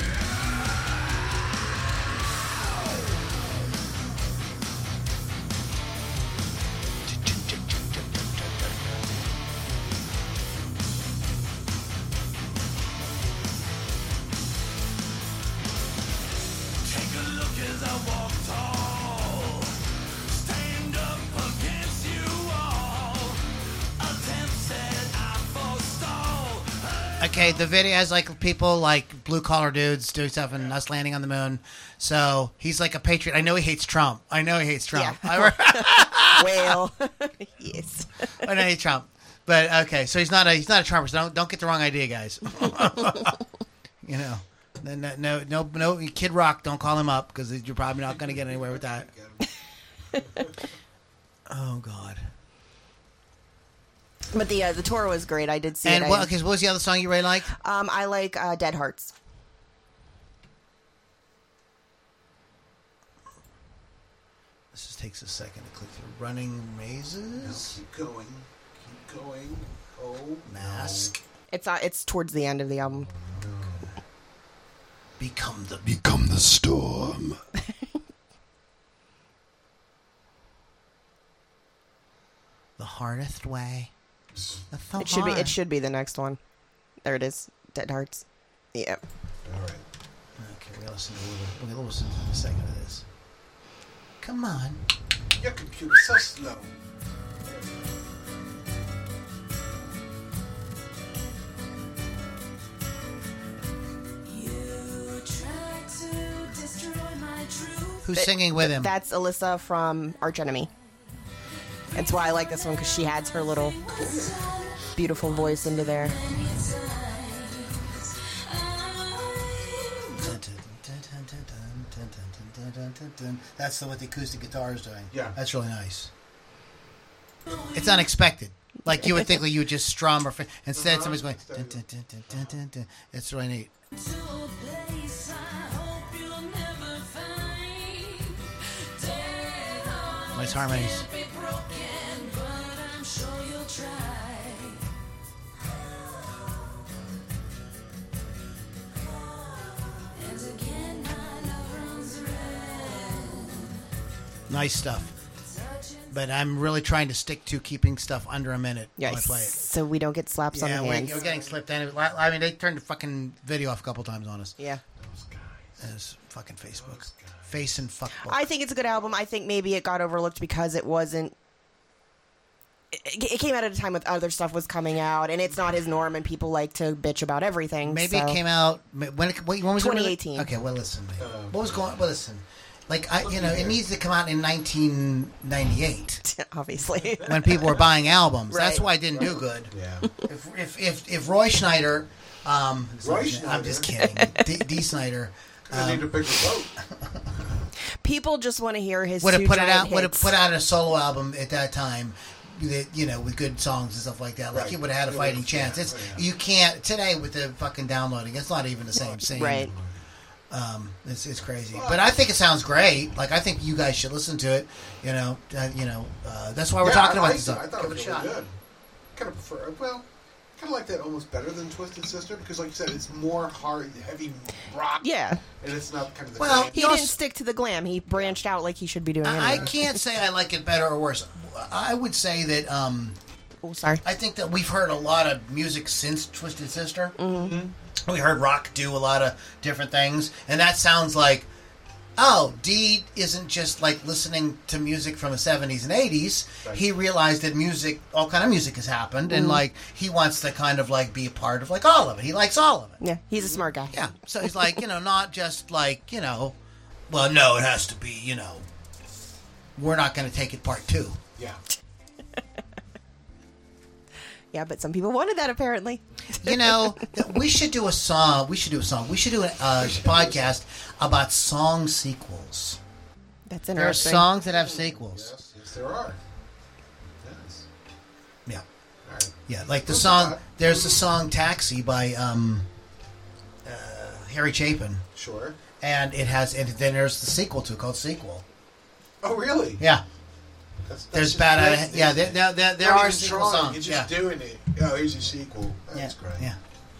Okay, the video has like people like blue collar dudes doing stuff and us landing on the moon. So he's like a patriot. I know he hates Trump. Yeah. Well, yes. I know he hates Trump. But okay, so he's not a Trumper. So don't get the wrong idea, guys. You know, no, Kid Rock. Don't call him up because you're probably not going to get anywhere with that. Oh God. But the tour was great. I did see And it. what was the other song you really liked? I like Dead Hearts. This just takes a second to click through. Running Mazes? Keep going. Keep going. Oh, Mask. It's towards the end of the album. Become the storm. The hardest way. That's so It should hard. be. It should be the next one. There it is. Dead Hearts. Yeah. All right. Okay, we're gonna listen to a little bit. We're gonna listen to a second of this. Come on. Your computer's so slow. Who's singing with him? That's Alyssa from Arch Enemy. That's why I like this one because she adds her little beautiful voice into there. That's what the acoustic guitar is doing. Yeah. That's really nice. It's unexpected. Like you would think like you would just strum or instead somebody's going. Dun, dun, dun, dun, dun, dun, dun. It's really neat. Nice harmonies. Nice stuff. But I'm really trying to stick to keeping stuff under a minute while I play it. So we don't get slaps on Yeah, the we're hands. getting slipped in. I mean, they turned the fucking video off a couple times on us. Yeah. It's fucking Facebook. Face and fuck book. I think it's a good album. I think maybe it got overlooked because it wasn't. It came out at a time when other stuff was coming out, and it's not his norm, and people like to bitch about everything. Maybe so. it came out when was it? 2018. Okay, well listen. What was going? Well, listen. Like it needs to come out in 1998 Obviously. when people were buying albums. That's Right. why it didn't do good. Yeah. If Roy Schneider, Roy I'm Schneider? just kidding. D. Snyder I need to pick a vote. People just want to hear his would have two put it giant out. Would have hits. put out a solo album at that time. That, with good songs and stuff like that. Like Right. he would have had a fighting chance. You can't today with the fucking downloading. It's not even the same. Right. It's crazy, but I think it sounds great. Like I think you guys should listen to it. That's why we're talking about this. I thought Give it was a really shot. good. Kind of prefer, kind of like that almost better than Twisted Sister because, like you said, it's more hard, heavy rock. Yeah. And it's not kind of the Well, same. He didn't stick to the glam. He branched out like he should be doing. I anyway. can't say I like it better or worse. I would say that Oh, sorry. I think that we've heard a lot of music since Twisted Sister. Mm-hmm. We heard Rock do a lot of different things, and that sounds like, oh, Dee isn't just like listening to music from the 70s and 80s. Right. He realized that music, all kind of music has happened, and like he wants to kind of like be a part of like all of it. He likes all of it. Yeah, he's a smart guy. Yeah, so he's like, not just like, well, no, it has to be, we're not going to take it part 2. Yeah. Yeah, but some people wanted that apparently. We should do a song. We should do a podcast about song sequels. That's There are interesting. songs that have sequels. Yes, there are. Yes. Yeah. All right. Yeah, like the What's song. that? There's the song "Taxi" by Harry Chapin, Sure. and then there's the sequel to it called "Sequel." Oh, really? Yeah, That's there's just bad. great. Yeah, there Not are even sequel trying, songs. You're just Yeah, doing it. Oh, here's your sequel. That's yeah, great. yeah.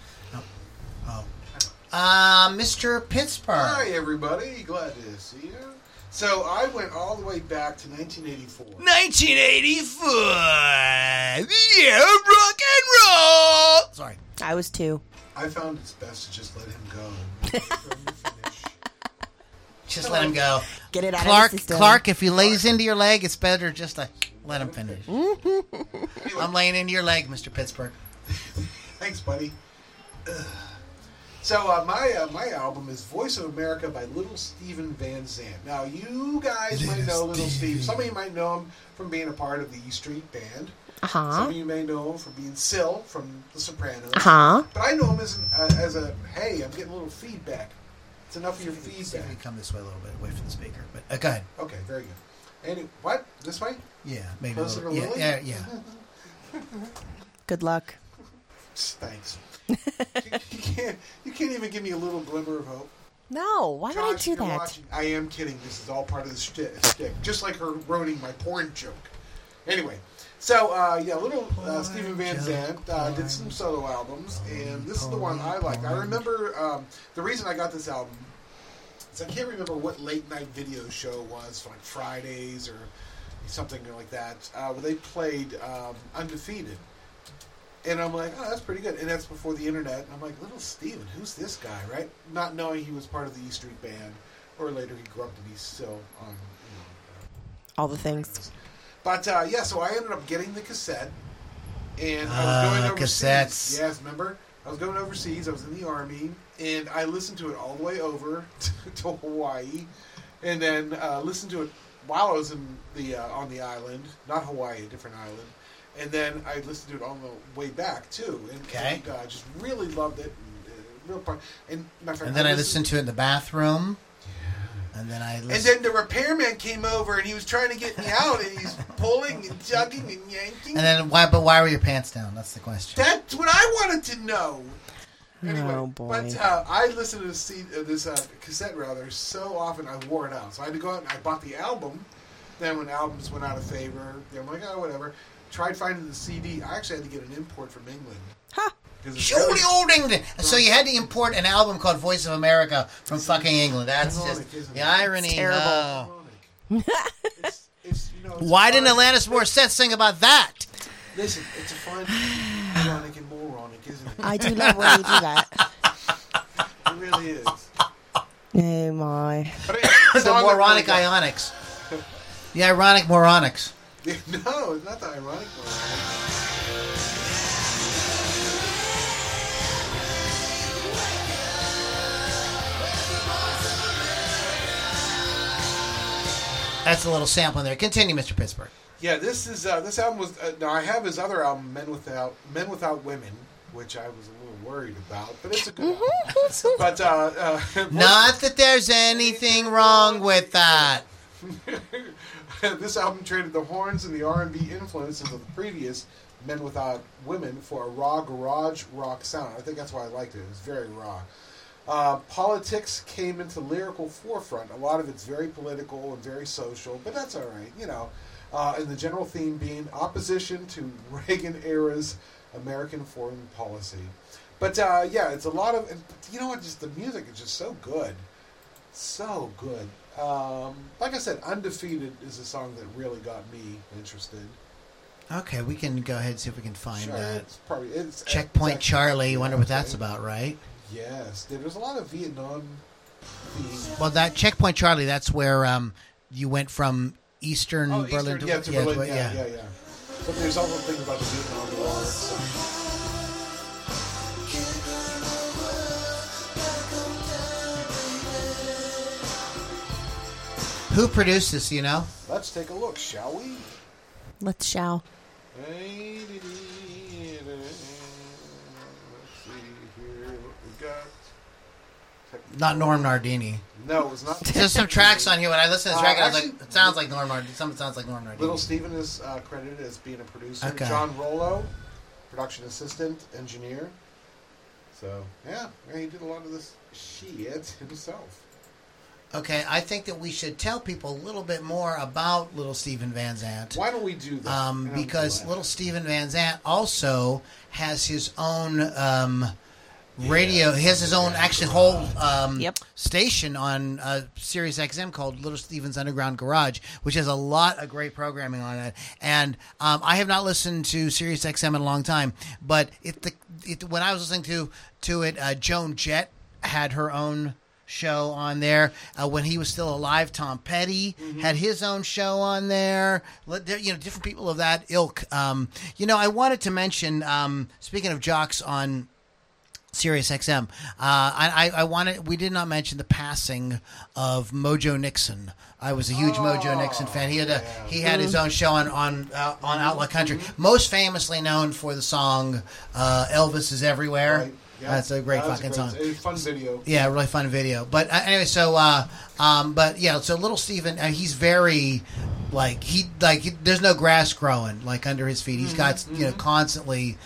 Mr. Pittsburgh. Hi, everybody. Glad to see you. So I went all the way back to 1984. 1984. Yeah, rock and roll. Sorry. I was 2. I found it's best to just let him go. Let him finish. Just let him go. Get it out Clark, of the system. Clark, if he lays into your leg, it's better just to let him finish. I'm laying into your leg, Mr. Pittsburgh. Thanks, buddy. Ugh. So my album is Voice of America by Little Steven Van Zandt. Now, you guys might know Little Steve. Some of you might know him from being a part of the E Street Band. Uh-huh. Some of you may know him from being Syl from The Sopranos. Uh-huh. But I know him as hey, I'm getting a little feedback. It's enough of your See if we feedback. come this way a little bit, away from the speaker. But go ahead. Okay, very good. What? This way? Yeah, maybe a Closer little. to Yeah, Lily? yeah. Good luck. Thanks. you can't even give me a little glimmer of hope. No, why would I Josh, do you're that? watching. I am kidding. This is all part of the stick. Just like her ruining my porn joke. Anyway, so little Steven Van Zandt did some solo albums, and this is the one I liked. I remember the reason I got this album is I can't remember what late night video show it was, like Fridays or something like that, where they played Undefeated. And I'm like, oh, that's pretty good. And that's before the internet. And I'm like, Little Steven, who's this guy, right? Not knowing he was part of the E Street Band, or later he grew up to be still on. All the things. But so I ended up getting the cassette, and I was going overseas. Cassettes. Yes, remember? I was going overseas. I was in the Army, and I listened to it all the way over to Hawaii, and then listened to it while I was in on the island, not Hawaii, a different island. And then I listened to it on the way back too, and just really loved it. Real part. And my friend. And then I listened to it in the bathroom. And then And then the repairman came over, and he was trying to get me out, and he's pulling and tugging and yanking. And then why? But why were your pants down? That's the question. That's what I wanted to know. Anyway, Oh, boy. but I listened to this cassette rather so often I wore it out. So I had to go out and I bought the album. Then when albums went out of favor, I'm like, oh, whatever. Tried finding the CD. I actually had to get an import from England. Huh. Surely old England. So you had to import an album called Voice of America from fucking England. That's ironic, just isn't the it? irony. It's terrible. Oh. It's it's Why didn't fun. Alanis Morissette sing about that? Listen, it's a fun, ironic and moronic, isn't it? I do love when you do that. It really is. Oh my. But anyway, The song that moronic really ionics. The ironic moronics. No, it's not the ironic moronic. That's a little sample in there. Continue, Mr. Pittsburgh. Yeah, this album was now I have his other album, Men Without Women, which I was a little worried about, but it's a good album. But Not that there's anything wrong with that. this album traded the horns and the R&B influences of the previous Men Without Women for a raw garage rock sound. I think that's why I liked it. It was very raw. Politics came into lyrical forefront. A lot of it's very political and very social, but that's all right, you know. And the general theme being opposition to Reagan-era's American foreign policy. But, yeah, it's a lot of... You know what? Just the music is just so good. So good. Like I said, Undefeated is a song that really got me interested. Okay, we can go ahead and see if we can find that. It's Checkpoint Charlie. You wonder what that's okay. about, right? Yes. There's a lot of Vietnam themes. Well, that Checkpoint Charlie, that's where you went from Eastern Berlin to Berlin. Yeah. But there's also a thing about the Vietnam War. So. Who produced this, you know? Let's take a look, shall we? Let's shall. Let's see here what we got. Not Norm Nardini. No, it's not. There's some tracks on here. When I listen to this record, I was actually, like, it sounds like Norm Nardini. Something sounds like Norm Nardini. Little Steven is credited as being a producer. Okay. John Rollo, production assistant, engineer. So, yeah, he did a lot of this shit himself. Okay, I think that we should tell people a little bit more about Little Steven Van Zandt. Why don't we do that? Because Little Steven Van Zandt also has his own radio. He has his own actually whole station on Sirius XM called Little Steven's Underground Garage, which has a lot of great programming on it. And I have not listened to Sirius XM in a long time, but when I was listening to it, Joan Jett had her own show on there. When he was still alive, Tom Petty had his own show on there. You know, different people of that ilk. You know, I wanted to mention, speaking of jocks on Sirius XM, we did not mention the passing of Mojo Nixon. I was a huge Mojo Nixon fan. He had his own show on Outlaw Country, most famously known for the song "Elvis Is Everywhere." Right. Yeah, that's a great fucking song. It's a fun video. Yeah, really fun video. But anyway, so so Little Steven, he's very there's no grass growing under his feet. He's got constantly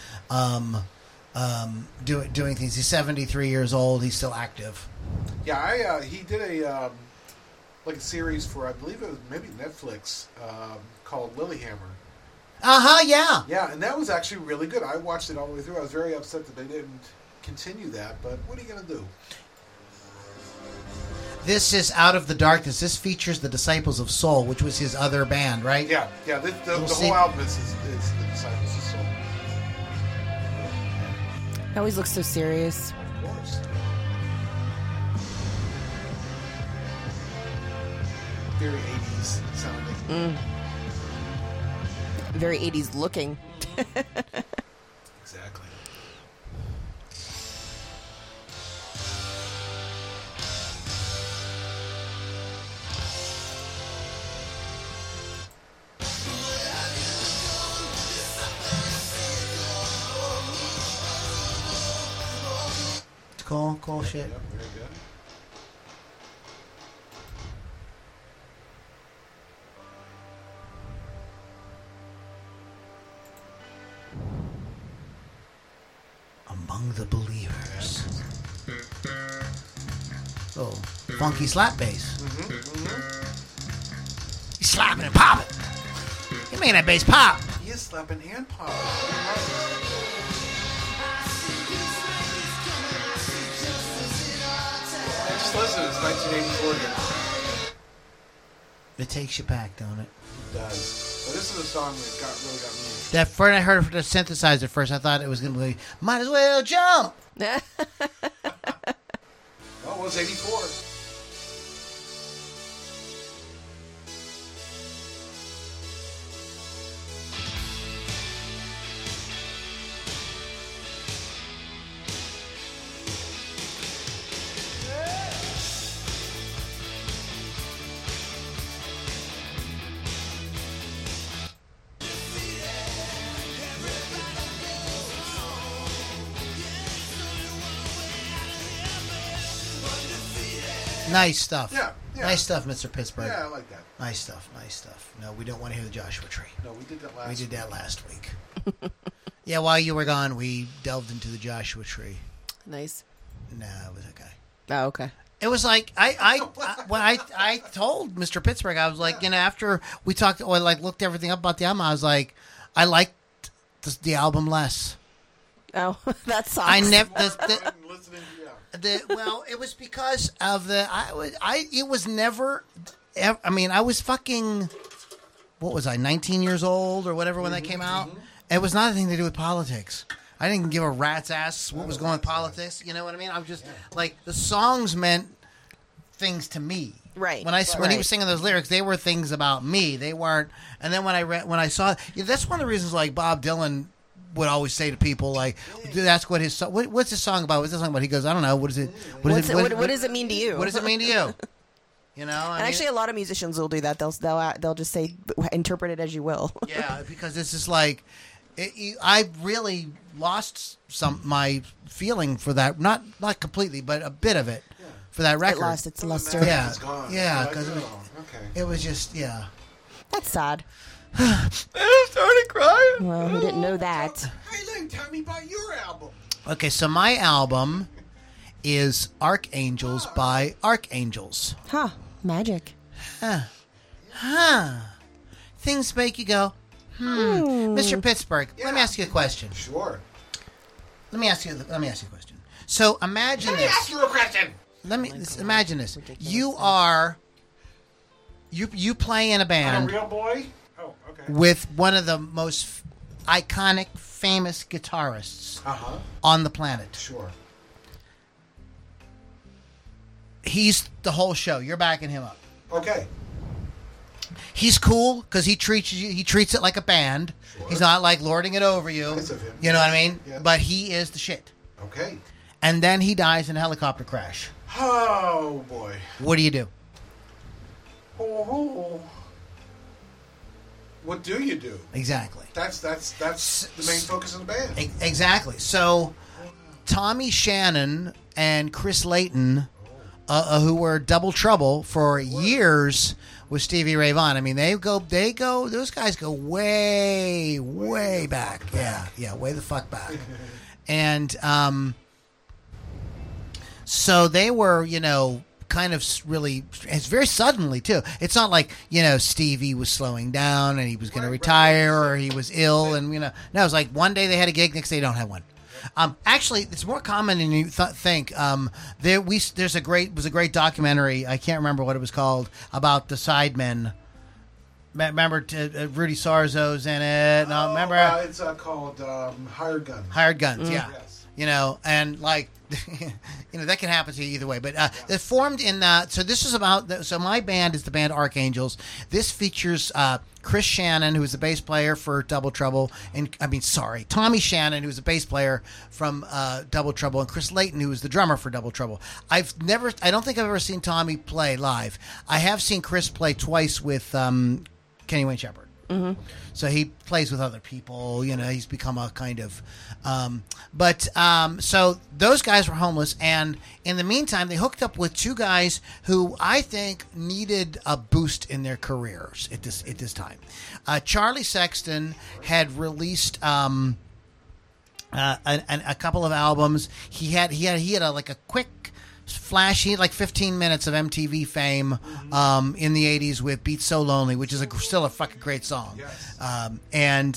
doing things. He's 73 years old. He's still active. Yeah, he did a series for, I believe it was maybe Netflix, called Lilyhammer. Yeah. Yeah, and that was actually really good. I watched it all the way through. I was very upset that they didn't continue that, but what are you going to do? This is Out of the Darkness. This features the Disciples of Soul, which was his other band, right? Yeah. The whole album is the Disciples of Soul. He always looks so serious. Of course. Very 80s sounding. Very 80s looking. Exactly. Cool shit. Yep, very good. Among the Believers. Oh, funky slap bass. He's slapping and popping. He making that bass pop. He is slapping and popping. Just listen, it's 1984 here. It takes you back, don't it? It does. But this is a song that really got me interested. That first I heard the synthesizer first, I thought it was going to be "Might As Well Jump." Oh, it was 84. Nice stuff. Yeah. Nice stuff, Mr. Pittsburgh. Yeah, I like that. Nice stuff. No, we don't want to hear the Joshua Tree. No, we did that last week. Yeah, while you were gone, we delved into the Joshua Tree. Nice. No, it was okay. Oh, okay. It was like when I told Mr. Pittsburgh, I was like, after we talked, or like looked everything up about the album, I was like, I liked the album less. Oh, that sucks. I never. Listening, It was because of it was never. I mean, I was fucking. What was I? 19 years old or whatever when that came out. It was nothing to do with politics. I didn't give a rat's ass what was going on with politics. You know what I mean? I was just like the songs meant things to me. Right. When he was singing those lyrics, they were things about me. They weren't. And then when I saw, that's one of the reasons like Bob Dylan would always say to people like, "That's what his what's his song about? What's this song about?" He goes, "I don't know. What is it? What does it mean to you? What does it mean to you?" You know. And actually, a lot of musicians will do that. They'll just say, "Interpret it as you will." Yeah, because it's just like. I really lost my feeling for that, not completely, but a bit of it for that record. It lost its luster. Yeah, because it was just That's sad. I started crying. Well, who didn't know that? Hey, tell me about your album. Okay, so my album is Archangels by Archangels. Huh? Magic. Things make you go. Mr. Pittsburgh, let me ask you a question. Sure. Let me ask you a question. So imagine this. Let me ask you a question. Imagine this. You play in a I'm band a real boy. Oh, okay. with one of the most iconic, famous guitarists on the planet. Sure. He's the whole show. You're backing him up. Okay. He's cool because he treats it like a band. Sure. He's not like lording it over you. Nice of him. You know what I mean? Yeah. But he is the shit. Okay. And then he dies in a helicopter crash. Oh boy. What do you do? Oh. What do you do? Exactly. That's the main focus of the band. Exactly. So Tommy Shannon and Chris Layton, who were Double Trouble for years with Stevie Ray Vaughan. I mean, they go. Those guys go way back. Yeah, way the fuck back. And so they were, kind of really. It's very suddenly too. It's not like Stevie was slowing down and he was going to retire or he was ill and no, it was like one day they had a gig, next day they don't have one. Actually, it's more common than you think. There's a great documentary. I can't remember what it was called about the Sidemen. Remember Rudy Sarzo's in it. No, remember it's called Hired Guns. Hired Guns. Yeah. Yes. And like that can happen to you either way. But it formed in so this is about. So my band is the band Archangels. This features Chris Shannon, who is the bass player for Double Trouble, Tommy Shannon, who's the bass player from Double Trouble, and Chris Layton, who is the drummer for Double Trouble. I don't think I've ever seen Tommy play live. I have seen Chris play twice with Kenny Wayne Shepherd. Mm-hmm. So he plays with other people, he's become a kind of, so those guys were homeless. And in the meantime, they hooked up with two guys who I think needed a boost in their careers at this time. Charlie Sexton had released, a couple of albums. He had a quick, flashy, like 15 minutes of MTV fame in the 80s with Beat So Lonely, which is still a fucking great song. Yes.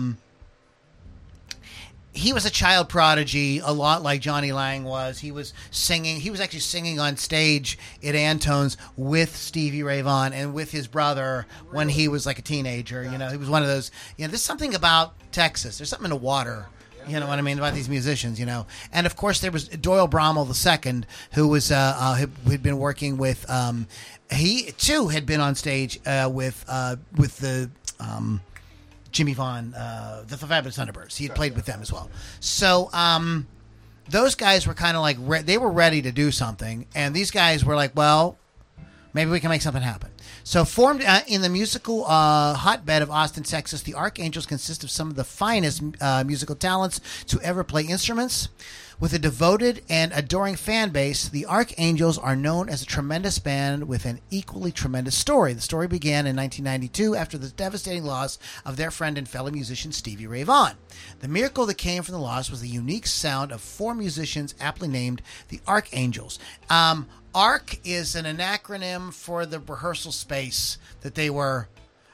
He was a child prodigy, a lot like Johnny Lang was. He was actually singing on stage at Antone's with Stevie Ray Vaughan and with his brother when he was like a teenager. He was one of those, there's something about Texas. There's something in the water. You know what I mean about these musicians, and of course there was Doyle Brommel II, who was who'd been working with. He too had been on stage with the Jimmy Vaughan, the Fabulous Thunderbirds. He had played with them as well. So those guys were kind of like they were ready to do something, and these guys were like, well, maybe we can make something happen. So formed in the musical hotbed of Austin, Texas, the Archangels consist of some of the finest musical talents to ever play instruments. With a devoted and adoring fan base, the Archangels are known as a tremendous band with an equally tremendous story. The story began in 1992 after the devastating loss of their friend and fellow musician Stevie Ray Vaughan. The miracle that came from the loss was the unique sound of 4 musicians aptly named the Archangels. ARC is an acronym for the rehearsal space that they were...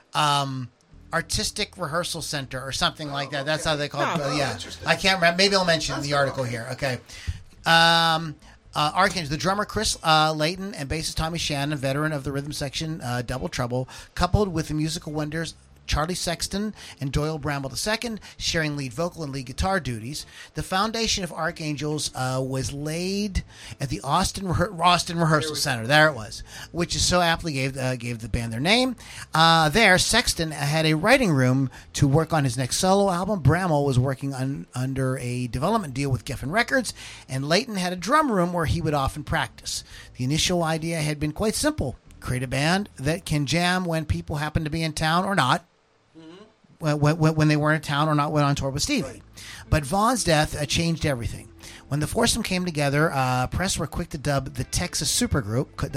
Artistic Rehearsal Center or something like that. That's how they call it. Yeah, I can't remember. Maybe I'll mention in the article here. Okay. Archangels, the drummer Chris Layton and bassist Tommy Shannon, veteran of the rhythm section Double Trouble, coupled with the musical wonders Charlie Sexton and Doyle Bramble II, sharing lead vocal and lead guitar duties. The foundation of Archangels was laid at the Austin Rehearsal Center. There it was, which is so aptly gave the band their name. There, Sexton had a writing room to work on his next solo album. Bramble was working under a development deal with Geffen Records, and Layton had a drum room where he would often practice. The initial idea had been quite simple. Create a band that can jam when people happen to be in town or not. When they weren't in town or not went on tour with Stevie. Right. But Vaughn's death changed everything. When the foursome came together, press were quick to dub the Texas Supergroup,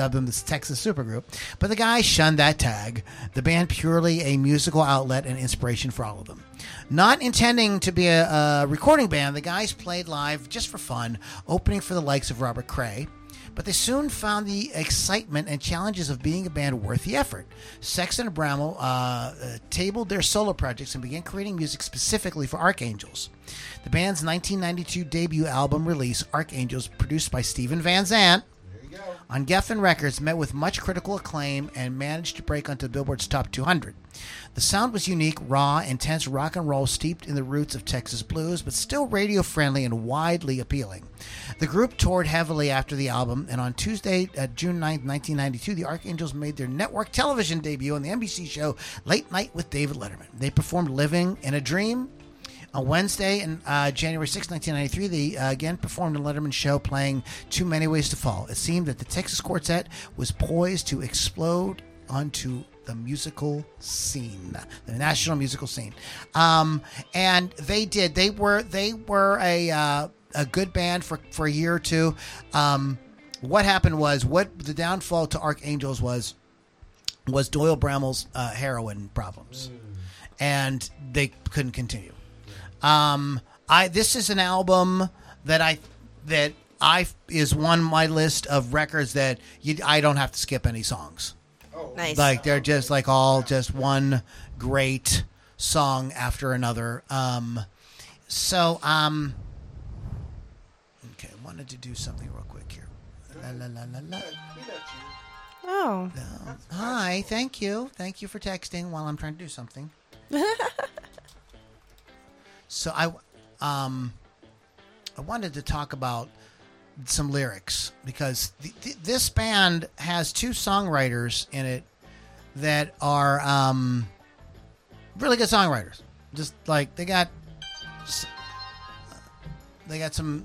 but the guys shunned that tag, the band purely a musical outlet and inspiration for all of them. Not intending to be a recording band, the guys played live just for fun, opening for the likes of Robert Cray. But they soon found the excitement and challenges of being a band worth the effort. Sexton and Bramble tabled their solo projects and began creating music specifically for Archangels. The band's 1992 debut album release, Archangels, produced by Steven Van Zandt, on Geffen Records, met with much critical acclaim and managed to break onto Billboard's Top 200. The sound was unique, raw, intense rock and roll steeped in the roots of Texas blues, but still radio-friendly and widely appealing. The group toured heavily after the album, and on Tuesday, June 9, 1992, the Archangels made their network television debut on the NBC show Late Night with David Letterman. They performed Living in a Dream. On Wednesday, January 6, 1993, they again performed a Letterman show playing Too Many Ways to Fall. It seemed that the Texas Quartet was poised to explode onto the musical scene, the national musical scene. And they did. They were a good band for a year or two. What happened was, what the downfall to Archangels was Doyle Bramble's heroin problems. And they couldn't continue. This is an album that is on my list of records that I don't have to skip any songs. Oh. Nice. Like they're just like all just one great song after another. Okay, I wanted to do something real quick here. La, la, la, la, la. Oh. Hi, thank you for texting while I'm trying to do something. So I wanted to talk about some lyrics because this band has 2 songwriters in it that are really good songwriters. Just like they got some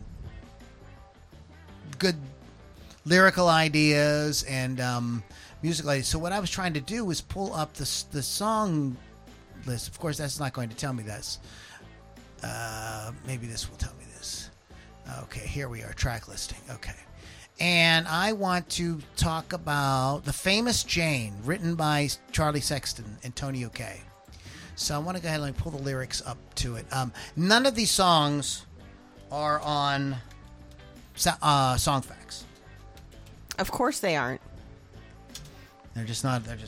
good lyrical ideas and musical ideas. So what I was trying to do was pull up the song list. Of course, that's not going to tell me this. Maybe this will tell me this. Okay, here we are, track listing. Okay. And I want to talk about The Famous Jane, written by Charlie Sexton and Tony O'Kay. So I want to go ahead and pull the lyrics up to it. None of these songs are on Songfacts. Of course they aren't. They're just not on there.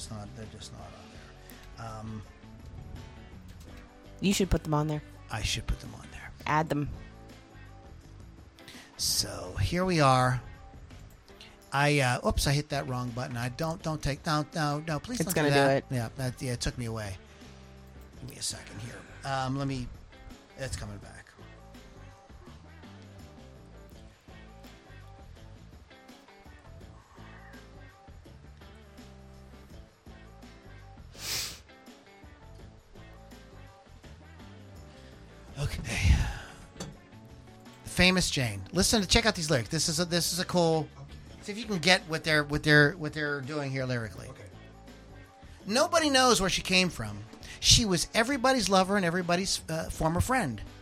You should put them on there. I should put them on there. Add them. So here we are. I hit that wrong button. I don't take no. Please, It's don't gonna do that. do it. Yeah, it took me away. Give me a second here. It's coming back. Okay. Famous Jane. Check out these lyrics. This is a cool. See if you can get what they're doing here lyrically. Okay. Nobody knows where she came from. She was everybody's lover and everybody's former friend.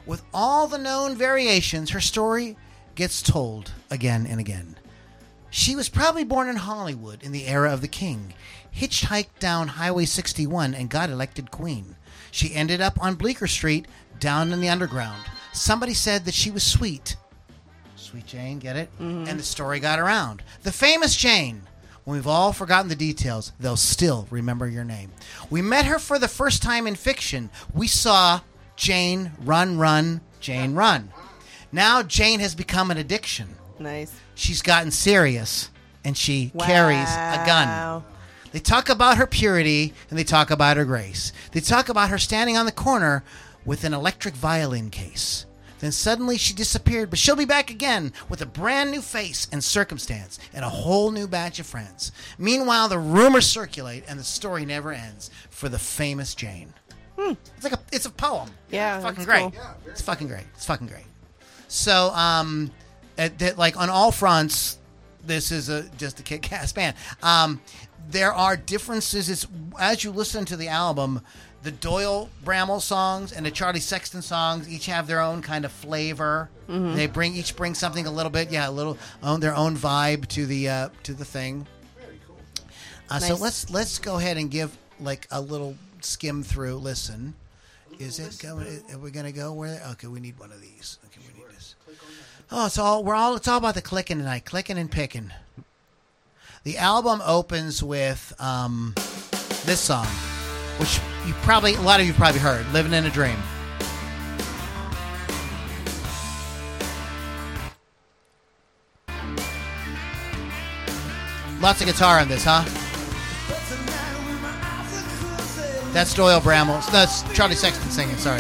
With all the known variations, her story gets told again and again. She was probably born in Hollywood in the era of the king, hitchhiked down Highway 61 and got elected queen. She ended up on Bleecker Street, down in the underground. Somebody said that she was sweet. Sweet Jane, get it? Mm-hmm. And the story got around. The famous Jane. When we've all forgotten the details, they'll still remember your name. We met her for the first time in fiction. We saw Jane run, Jane run. Now Jane has become an addiction. Nice. She's gotten serious, and she carries a gun. They talk about her purity, and they talk about her grace. They talk about her standing on the corner with an electric violin case. Then suddenly she disappeared, but she'll be back again with a brand new face and circumstance and a whole new batch of friends. Meanwhile, the rumors circulate, and the story never ends for the famous Jane. It's a poem. Yeah, it's fucking great. Cool. Yeah, It's fucking great. It's fucking great. So, like on all fronts, this is just a kick-ass band. There are differences. It's, as you listen to the album, the Doyle Bramall songs and the Charlie Sexton songs each have their own kind of flavor. Mm-hmm. They each bring something a little bit, their own vibe to the thing. Very cool. Nice. So let's go ahead and give like a little skim through. Listen, is it going? Are we gonna go where? Okay, we need one of these. Okay, we need this. Oh, it's all about the clicking tonight, clicking and picking. The album opens with this song, which a lot of you probably heard, "Living in a Dream." Lots of guitar on this, huh? That's Doyle Bramall. That's Charlie Sexton singing, sorry.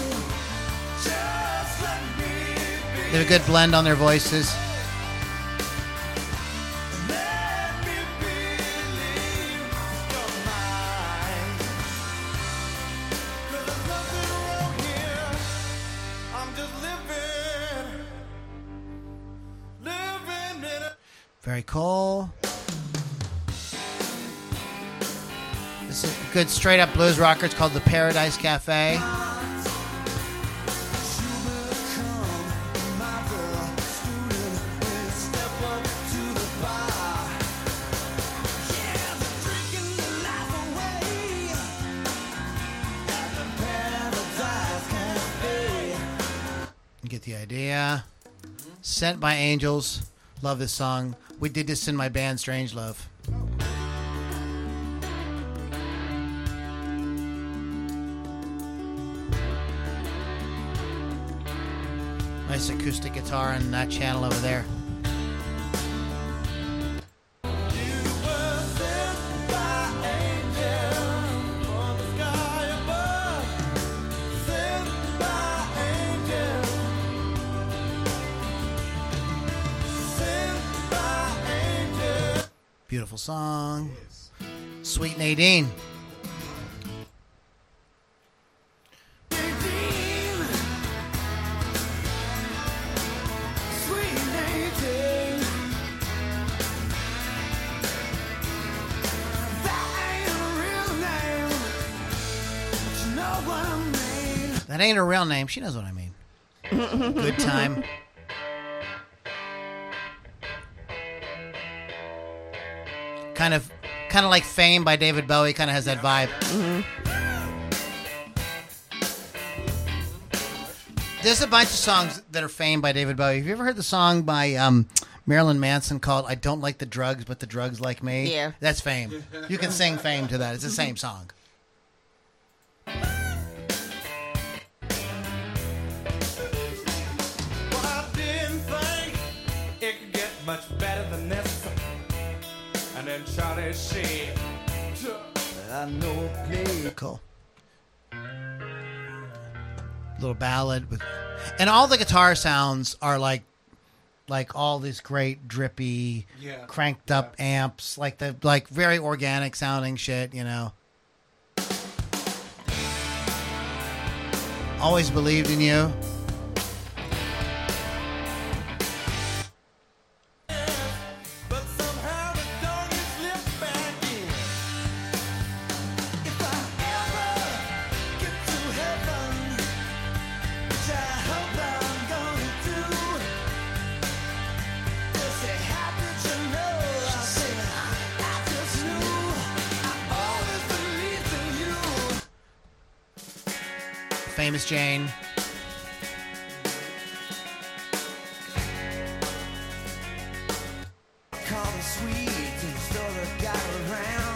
They have a good blend on their voices. Very cool. This is a good straight up blues rocker. It's called the Paradise Cafe. You get the idea. Sent by Angels. Love this song. We did this in my band, Strangelove. Nice acoustic guitar on that channel over there. Beautiful song. Sweet Nadine. That ain't her real name. She knows what I mean. Good time. Kind of like Fame by David Bowie. Kind of has that vibe. Mm-hmm. There's a bunch of songs that are Fame by David Bowie. Have you ever heard the song by Marilyn Manson called "I Don't Like the Drugs, but the Drugs Like Me"? Yeah, that's Fame. You can sing Fame to that. It's the same song. Much better than this. And then Charlie said, I know play. Cool. Little ballad with, and all the guitar sounds are like all these great drippy, cranked up amps, like very organic sounding shit, you know. Always Believed in You. Famous Jane. Call me sweet and throw the guy around.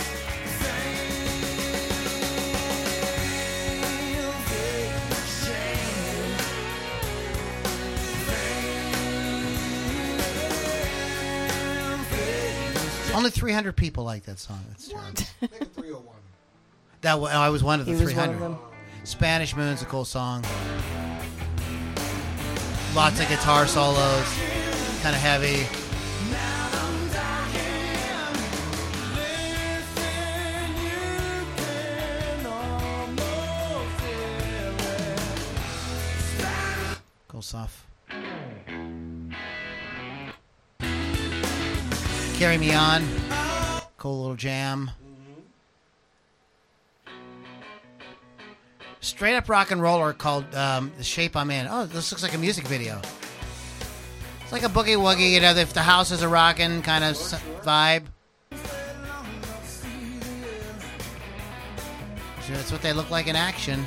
Only 300 people like that song. That's terrible. Make it 301. I was one of the He was one 300. of them. Spanish Moon's a cool song. Lots of guitar solos. Kind of heavy. Cool stuff. Carry Me On. Cool little jam. Straight Up Rock and Roller called The Shape I'm In. Oh, this looks like a music video. It's like a boogie woogie, you know, if the house is a rockin' kind of vibe. So that's what they look like in action.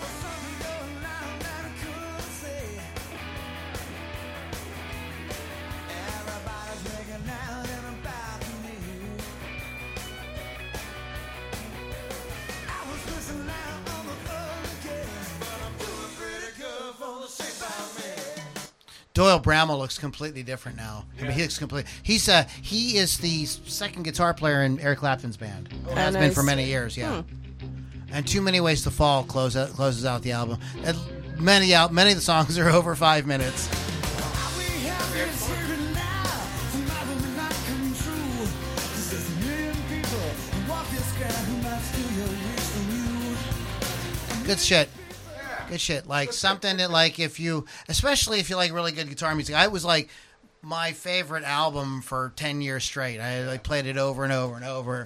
Doyle Bramall looks completely different now. I mean, he looks complete. He is the second guitar player in Eric Clapton's band. Has been for many years. Yeah. And Too Many Ways to Fall closes out the album. And many of the songs are over 5 minutes. Good shit. Good shit. Like something that, like, especially if you like really good guitar music. I was like my favorite album for 10 years straight. I played it over and over and over.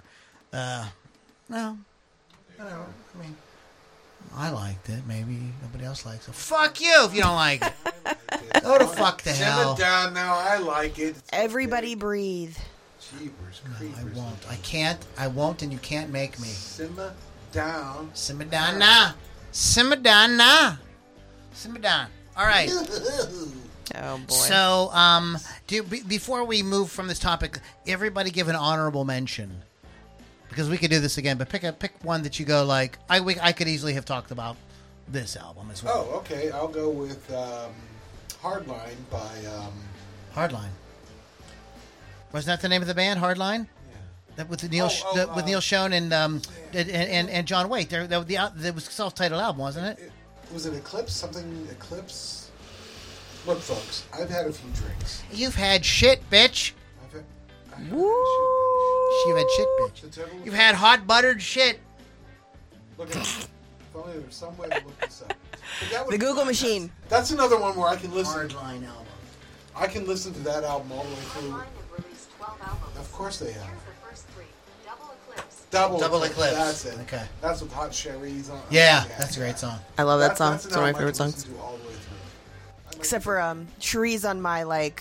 No, whatever. I mean, I liked it. Maybe nobody else likes it. Fuck you if you don't like it. Go to fuck the hell. Simmer down now. I like it. Everybody breathe. Jeepers, No, creepers. I won't. I can't. I won't, and you can't make me. Simmer down. Simmer down now. Simmer down now. Simmer down. All right. Oh boy. So, before we move from this topic, everybody give an honorable mention, because we could do this again. But pick one that you go like I could easily have talked about this album as well. Oh, okay. I'll go with Hardline by. Hardline. Wasn't that the name of the band? Hardline. Yeah. That with Neil with Neil Schon and John Waite. There was a self-titled album, wasn't it? Was it Eclipse? Something Eclipse? Look, folks, I've had a few drinks. You've had shit, bitch. I have Woo! You've had shit, bitch. You've had hot buttered shit. Look at if only there was some way to look this up. But that would The be Google fun. machine. That's another one where I can listen. Hardline album. I can listen to that album all the way through. Hardline have released 12 albums. Of course they have. Here's the first 3. Double Eclipse. Double Eclipse. That's it. Okay. That's with Hot Cherries on. Yeah, that's a great song. I love that song. That's It's one of my an album favorite I can songs. listen to all the way through. Except for Cherie's on my like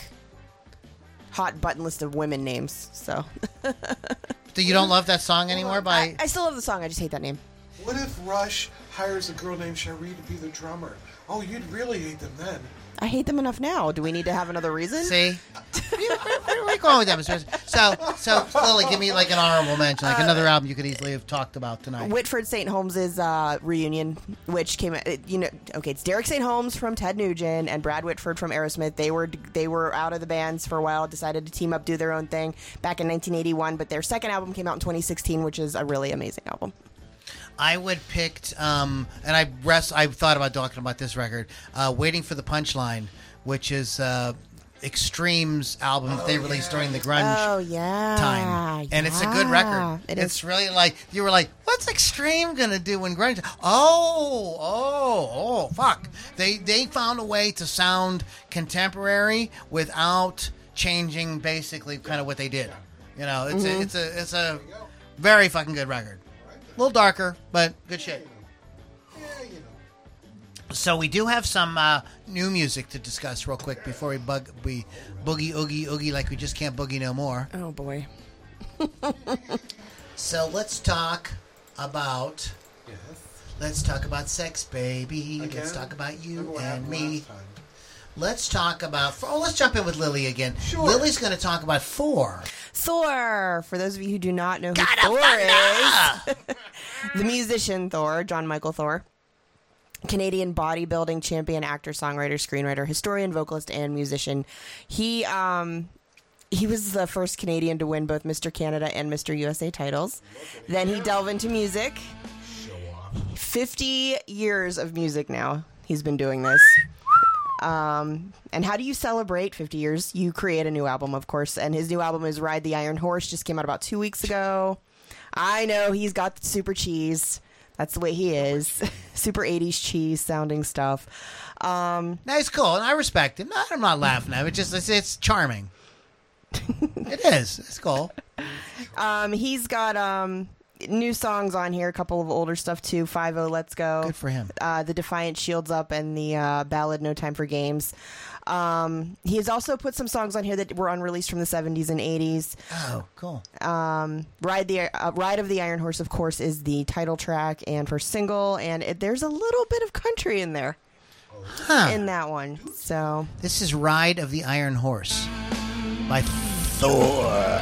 hot button list of women names. So So you don't love that song anymore? By I still love the song. I just hate that name. What if Rush hires a girl named Cherie to be the drummer? Oh, you'd really hate them then. I hate them enough now. Do we need to have another reason? see, we're going with demonstration. So Lily, give me like an honorable mention, like another album you could easily have talked about tonight. Whitford St. Holmes' reunion, which came, it's Derek St. Holmes from Ted Nugent and Brad Whitford from Aerosmith. They were out of the bands for a while, decided to team up, do their own thing back in 1981. But their second album came out in 2016, which is a really amazing album. I would picked, and I thought about talking about this record, Waiting for the Punchline, which is Extreme's album that they released during the grunge time. And it's a good record. It's really like, you were like, what's Extreme going to do when grunge? Oh, fuck. They found a way to sound contemporary without changing basically kind of what they did. You know, it's a very fucking good record. A little darker, but good shit. So we do have some new music to discuss real quick before we boogie oogie like we just can't boogie no more. Oh boy. So let's talk about Let's talk about sex, baby. Again? Let's talk about you Remember what and happened me. last time. Let's talk about... let's jump in with Lily again. Sure. Lily's going to talk about Thor. Thor. For those of you who do not know who God Thor of is, the musician Thor, John Michael Thor, Canadian bodybuilding champion, actor, songwriter, screenwriter, historian, vocalist, and musician. He was the first Canadian to win both Mr. Canada and Mr. USA titles. Then he delved into music. 50 years of music now he's been doing this. And how do you celebrate 50 years? You create a new album, of course. And his new album is Ride the Iron Horse. Just came out about 2 weeks ago. I know he's got the super cheese. That's the way he is. Super 80s cheese sounding stuff. No, it's cool, and I respect it. No, I'm not laughing at it. It's charming. It is. It's cool. He's got new songs on here, a couple of older stuff too. 5-0, Let's Go. Good for him. The Defiant Shields Up and the ballad No Time for Games. He has also put some songs on here that were unreleased from the 70s and 80s. Oh, cool. Ride of the Iron Horse, of course, is the title track and first single, and there's a little bit of country in there. In that one. So this is Ride of the Iron Horse by Thor.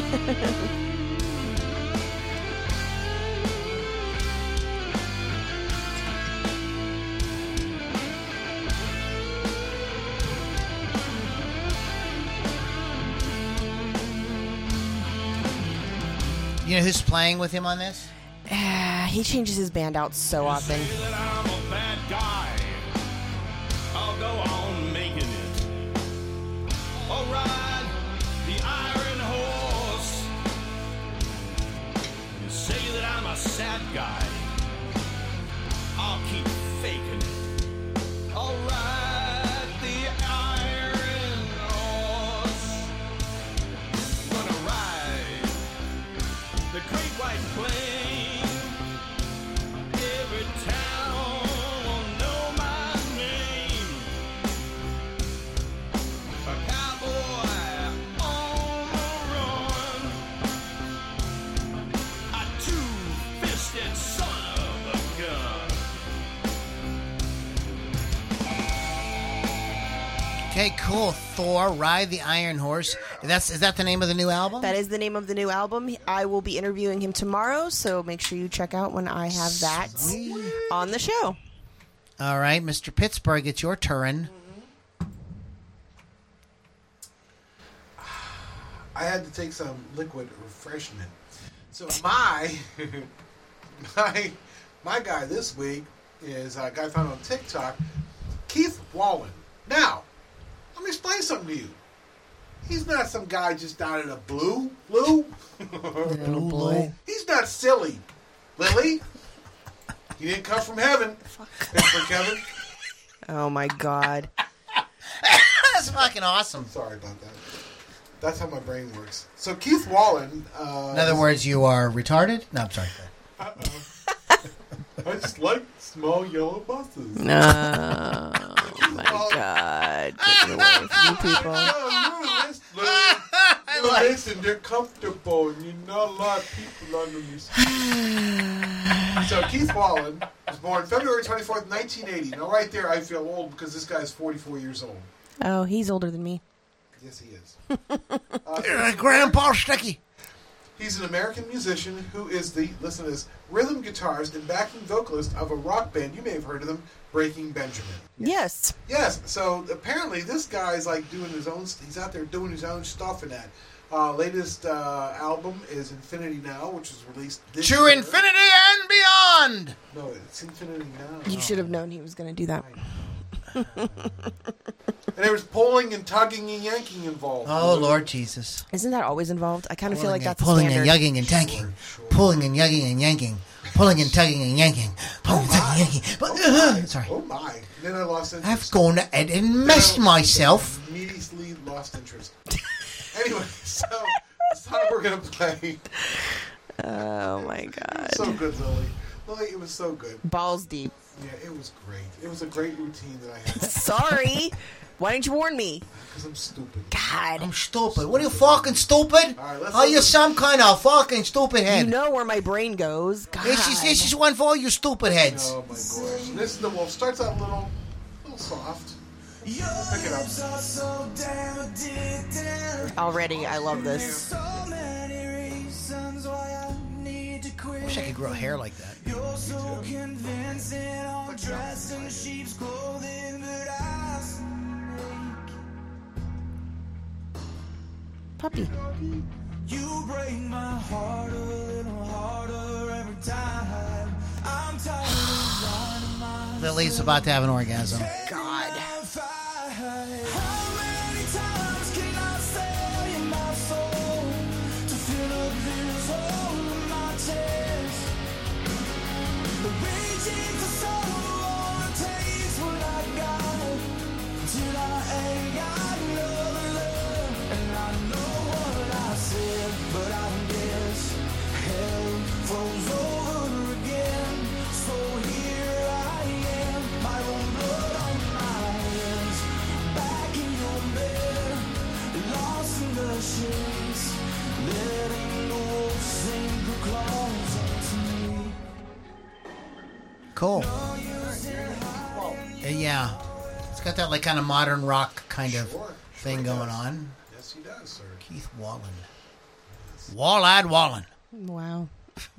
You know who's playing with him on this? He changes his band out so often. I'm a bad guy. I'll go on making it. I'll ride the iron horse. You say that I'm a sad guy. I'll keep faking it. I'll ride the iron horse. Gonna ride the great white plain. Every town will know my name. A cowboy on the run. A two-fisted son of a gun. Okay, cool. Thor, Ride the Iron Horse. Is that the name of the new album? That is the name of the new album. I will be interviewing him tomorrow, so make sure you check out when I have that on the show. All right, Mr. Pittsburgh, it's your turn. I had to take some liquid refreshment. So my guy this week is a guy found on TikTok, Keith Wallen. Now, let me explain something to you. He's not some guy just out of the blue. Blue. He's not silly, Lily. He didn't come from heaven. Pittsburgh Kevin. Oh my God. That's fucking awesome. Sorry about that. That's how my brain works. So Keith Wallen. In other words, you are retarded? No, I'm sorry. I just like small yellow buses. No. Oh my God. Get away from you people. Listen, they're comfortable, and you know a lot of people under these. So Keith Wallen was born February 24th, 1980. Now, right there, I feel old because this guy is 44 years old. Oh, he's older than me. Yes, he is. Grandpa Sticky. He's an American musician who is the, listen to this, rhythm guitarist and backing vocalist of a rock band. You may have heard of them, Breaking Benjamin. Yes. Yes, so apparently this guy's like doing his own, he's out there doing his own stuff in that. Latest album is Infinity Now, which was released this To year. infinity and beyond. No, it's Infinity Now. You should have known he was going to do that. And there was pulling and tugging and yanking involved. Oh, Lord Jesus. Isn't that always involved? I kind of feel like that's pulling a and standard. yugging and tanking. Pulling and yugging and yanking. Pulling and tugging and yanking. Pulling and tugging and yanking. Sorry. Oh my. And then I lost interest. I've gone ahead and messed myself. Immediately lost interest. Anyway, so the song we're going to play. Oh my God. So good, Lily. Lily, it was so good. Balls deep. Yeah, it was great. It was a great routine that I had. Sorry. Why didn't you warn me? Because I'm stupid. God. I'm stupid. What are you fucking stupid? All right, let's Are you listen. some kind of fucking stupid head? You know where my brain goes. God. This is one for all you stupid heads. Oh my gosh. This is the wolf. Starts out a little soft. Pick it up. Already, I love this. Wish I could grow hair like that. Puppy. You break my heart a little harder every time. I'm tired of running my Lily's about to have an orgasm. God. How many times can I sell you my soul to fill up this hole in my chest? Reaching for someone takes what I got till I ain't got another love. And I know what I said, but I guess hell froze over again. So here I am, my own blood on my hands, back in your bed, lost in the shades, letting the wolf sink her claws into me. Cool. Yeah. It's got that like kind of modern rock kind of thing going on. Yes, he does, sir. Keith Wallen. Wall-eyed Wallen. Wow.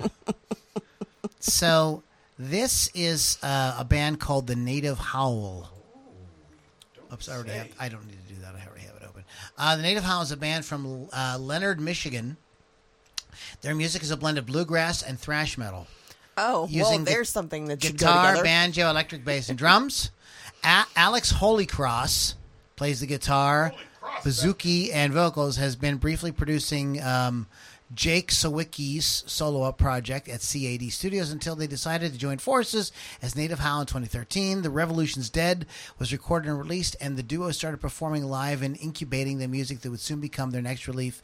So this is a band called the Native Howl. Oops, I don't need to do that. I already have it open. The Native Howl is a band from Leonard, Michigan. Their music is a blend of bluegrass and thrash metal. Oh, well, Using there's something that should go Guitar, together. banjo, electric bass, and drums. Alex Holycross plays the guitar. Bouzouki and vocals. Has been briefly producing Jake Sawicki's solo-up project at CAD Studios until they decided to join forces as Native Howl in 2013. The Revolution's Dead was recorded and released, and the duo started performing live and incubating the music that would soon become their next release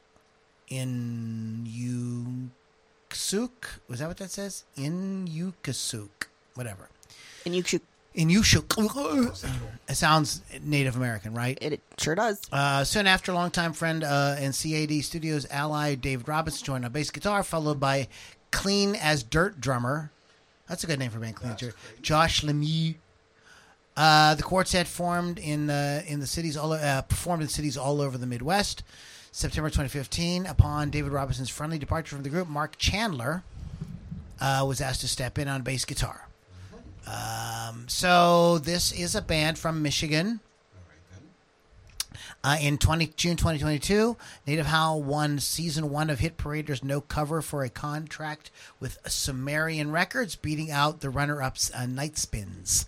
in Yukasuk. Was that what that says? In Yukasuk. Whatever. And you should. In Yukasuk. It sounds Native American, right? It sure does. Soon after, longtime friend and CAD Studios ally David Robinson joined on bass guitar, followed by Clean as Dirt drummer. That's a good name for a band, Clean as Dirt. Josh Lemieux. The quartet formed in the cities performed in cities all over the Midwest. September 2015, upon David Robinson's friendly departure from the group, Mark Chandler was asked to step in on bass guitar. So this is a band from Michigan. In June 2022, Native Howl won Season 1 of Hit Parader's No Cover for a contract with Sumerian Records, beating out the runner-ups Night Spins.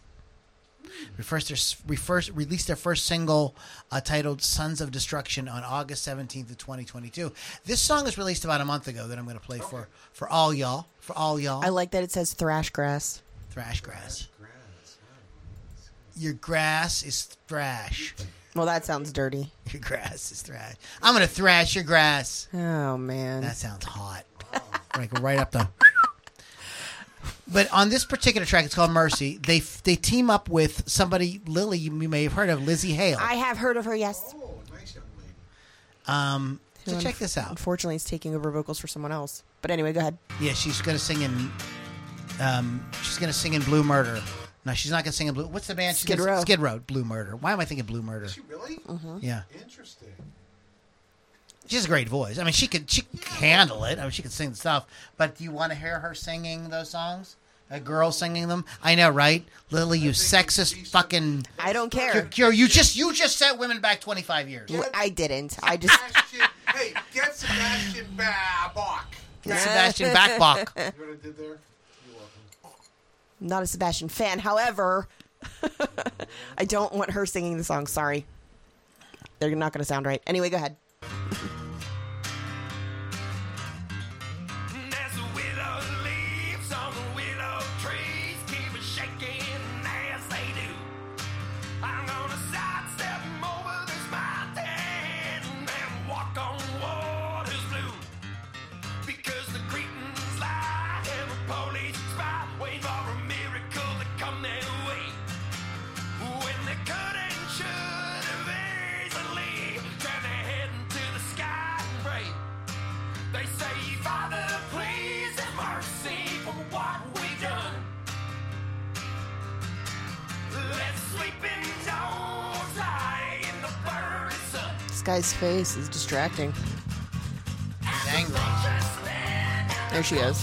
Released their first single titled Sons of Destruction on August 17th of 2022. This song was released about a month ago that I'm going to play for all y'all. For all y'all. I like that it says thrash grass. Thrash grass. Your grass is thrash. Well, that sounds dirty. Your grass is thrash. I'm going to thrash your grass. Oh, man. That sounds hot. Like right up the... But on this particular track, it's called Mercy. They team up with somebody, Lily, you may have heard of, Lizzie Hale. I have heard of her, yes. Oh, nice young lady. So check this out. Unfortunately, it's taking over vocals for someone else. But anyway, go ahead. Yeah, she's going to sing in... she's going to sing in Blue Murder. No, she's not going to sing in Blue... What's the band? Skid Row. Skid Row, Blue Murder. Why am I thinking Blue Murder? Is she really? Mm-hmm. Yeah. Interesting. She has a great voice. I mean, she could handle it. I mean, she could sing the stuff. But do you want to hear her singing those songs? A girl singing them? I know, right? Lily, you sexist fucking... I don't care. You just set women back 25 years. I didn't. I just... Hey, get Sebastian Bach. Get Sebastian Bach. You know what I did there? You're welcome. Not a Sebastian fan. However, I don't want her singing the song. Sorry. They're not going to sound right. Anyway, go ahead. There's willow leaves on the willow trees, keep it shaking as they do. I'm gonna sidestep over this mountain and walk on waters blue. Because the Cretans lie and the police spy, wait for a miracle to come their way. When they could and should They say, Father, please have mercy for what we done. Let's sleeping dogs lie in the burning sun. This guy's face is distracting. He's angry. There she is.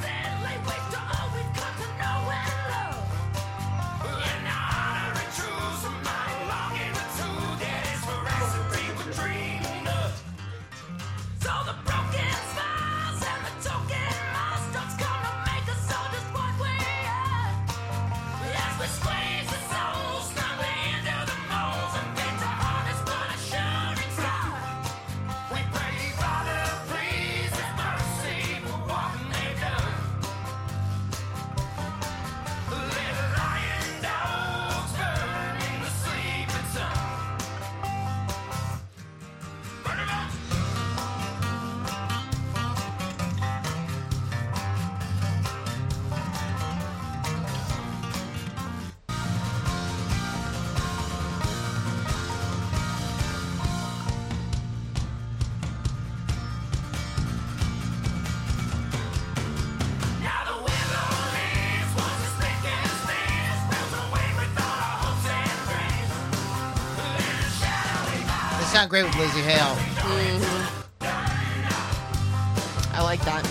Sound great with Lizzie Hale. I like that.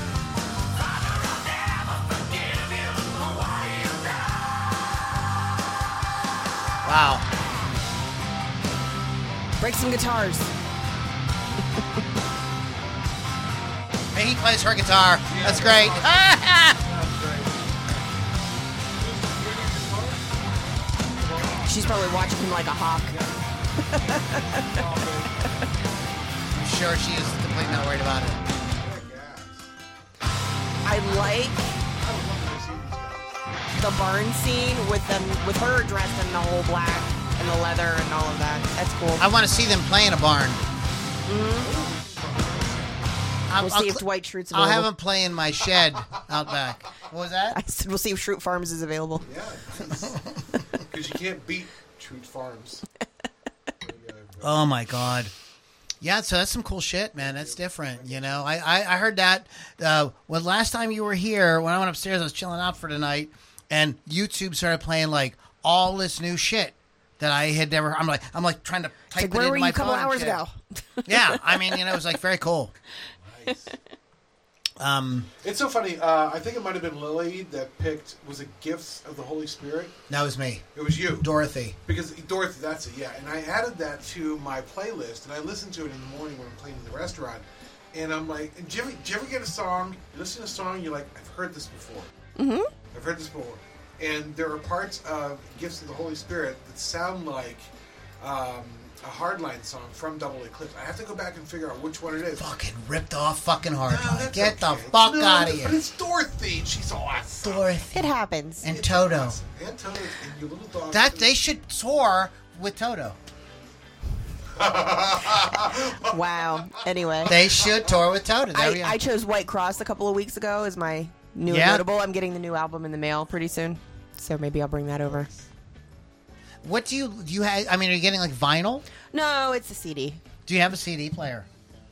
Wow. Break some guitars. And he plays her guitar. That's great. She's probably watching him like a hawk. I'm sure she is completely not worried about it. I like the barn scene with them, with her dressed in the whole black and the leather and all of that. That's cool. I want to see them play in a barn. We'll see if Dwight Schrute's I'll available. have him play in my shed out back. What was that? I said we'll see if Schrute Farms is available. Yeah, because you can't beat Schrute Farms. Oh my God. Yeah, so that's some cool shit, man. That's different, you know. I heard that when last time you were here, when I went upstairs, I was chilling out for the night, and YouTube started playing like all this new shit that I had never. I'm like trying to type it Where into were my you a couple phone and hours shit. ago? Yeah, I mean, you know, it was like very cool. Nice. Um, It's so funny. I think it might have been Lily that picked. Was it Gifts of the Holy Spirit? that was me, It was you, Dorothy. because Dorothy. That's it. Yeah, and I added that to my playlist, and I listened to it in the morning when I'm playing in the restaurant. And I'm like, do you ever get a song? You listen to a song, you're like, I've heard this before. Mm-hmm. I've heard this before. And there are parts of Gifts of the Holy Spirit that sound like a Hardline song from Double Eclipse. I have to go back and figure out which one it is. Fucking ripped off fucking No, Hardline. that's Get the okay. fuck No, out of here. But it's Dorothy. She's awesome. Dorothy. It happens. And Toto. And Toto and your little dog. That they should tour with Toto. Wow. Anyway. They should tour with Toto. There we go. I chose White Cross a couple of weeks ago as my new Yeah. notable. I'm getting the new album in the mail pretty soon, so maybe I'll bring that over. What do you have? I mean, are you getting like vinyl? No, it's a CD. Do you have a CD player?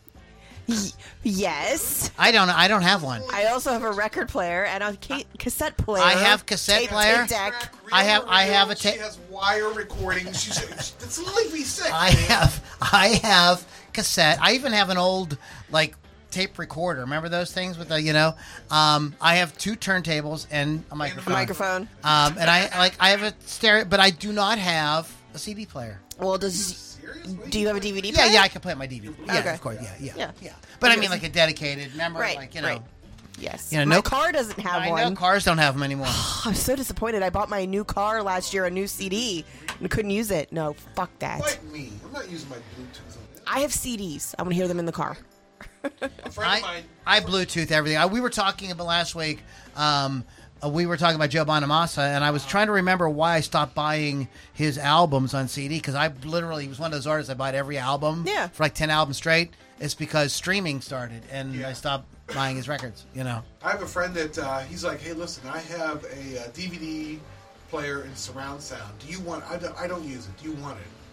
Yes. I don't have one. I also have a record player and a cassette player. I have cassette tape player. deck. I have a She tape. has wire recordings. It's Levy Six. I have cassette. I even have an old like tape recorder. Remember those things with the I have 2 turntables and a microphone. A microphone. And I have a stereo, but I do not have a CD player. Well, do you have a DVD Yeah, player? yeah, I can play my DVD. Yeah, Okay. of course. Yeah. Yeah. But I mean, like a dedicated. Remember, Right, like right. Yes. You know, My no- car doesn't have I one. know cars don't have them anymore. I'm so disappointed. I bought my new car last year, a new CD, and couldn't use it. No, fuck that. Like me. I'm not using my Bluetooth on it. I have CDs. I want to hear them in the car. A friend of mine. I Bluetooth everything. We were talking about last week. We were talking about Joe Bonamassa, and I was trying to remember why I stopped buying his albums on CD, because I literally he was one of those artists I bought every album for like 10 albums straight. It's because streaming started, and I stopped buying his records. You know, I have a friend that he's like, hey, listen, I have a DVD player and surround sound. Do you want? I don't use it. Do you want it?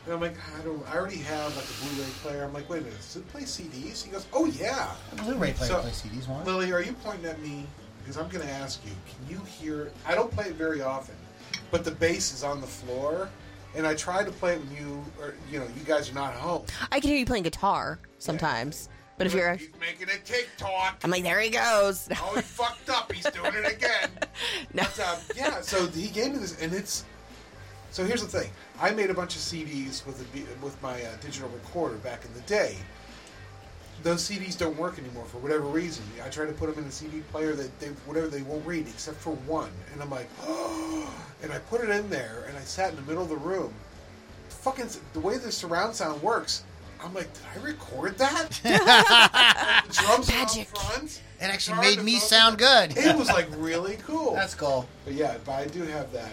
And I'm like, I already have like a Blu-ray player. I'm like, wait a minute, does it play CDs? He goes, oh yeah. A Blu-ray player plays CDs, one. Lily, are you pointing at me? Because I'm going to ask you, can you hear? I don't play it very often, but the bass is on the floor, and I try to play it when you guys are not home. I can hear you playing guitar sometimes. But if you're... He's making a TikTok. I'm like, there he goes. Oh, he fucked up. He's doing it again. No. But, so he gave me this, and it's... So here's the thing. I made a bunch of CDs with my digital recorder back in the day. Those CDs don't work anymore for whatever reason. I try to put them in a CD player that they won't read except for one. And I'm like, oh, and I put it in there, and I sat in the middle of the room. The way the surround sound works, I'm like, did I record that? The drums Magic. are out front. It actually made me sound good. It was like really cool. That's cool. But I do have that.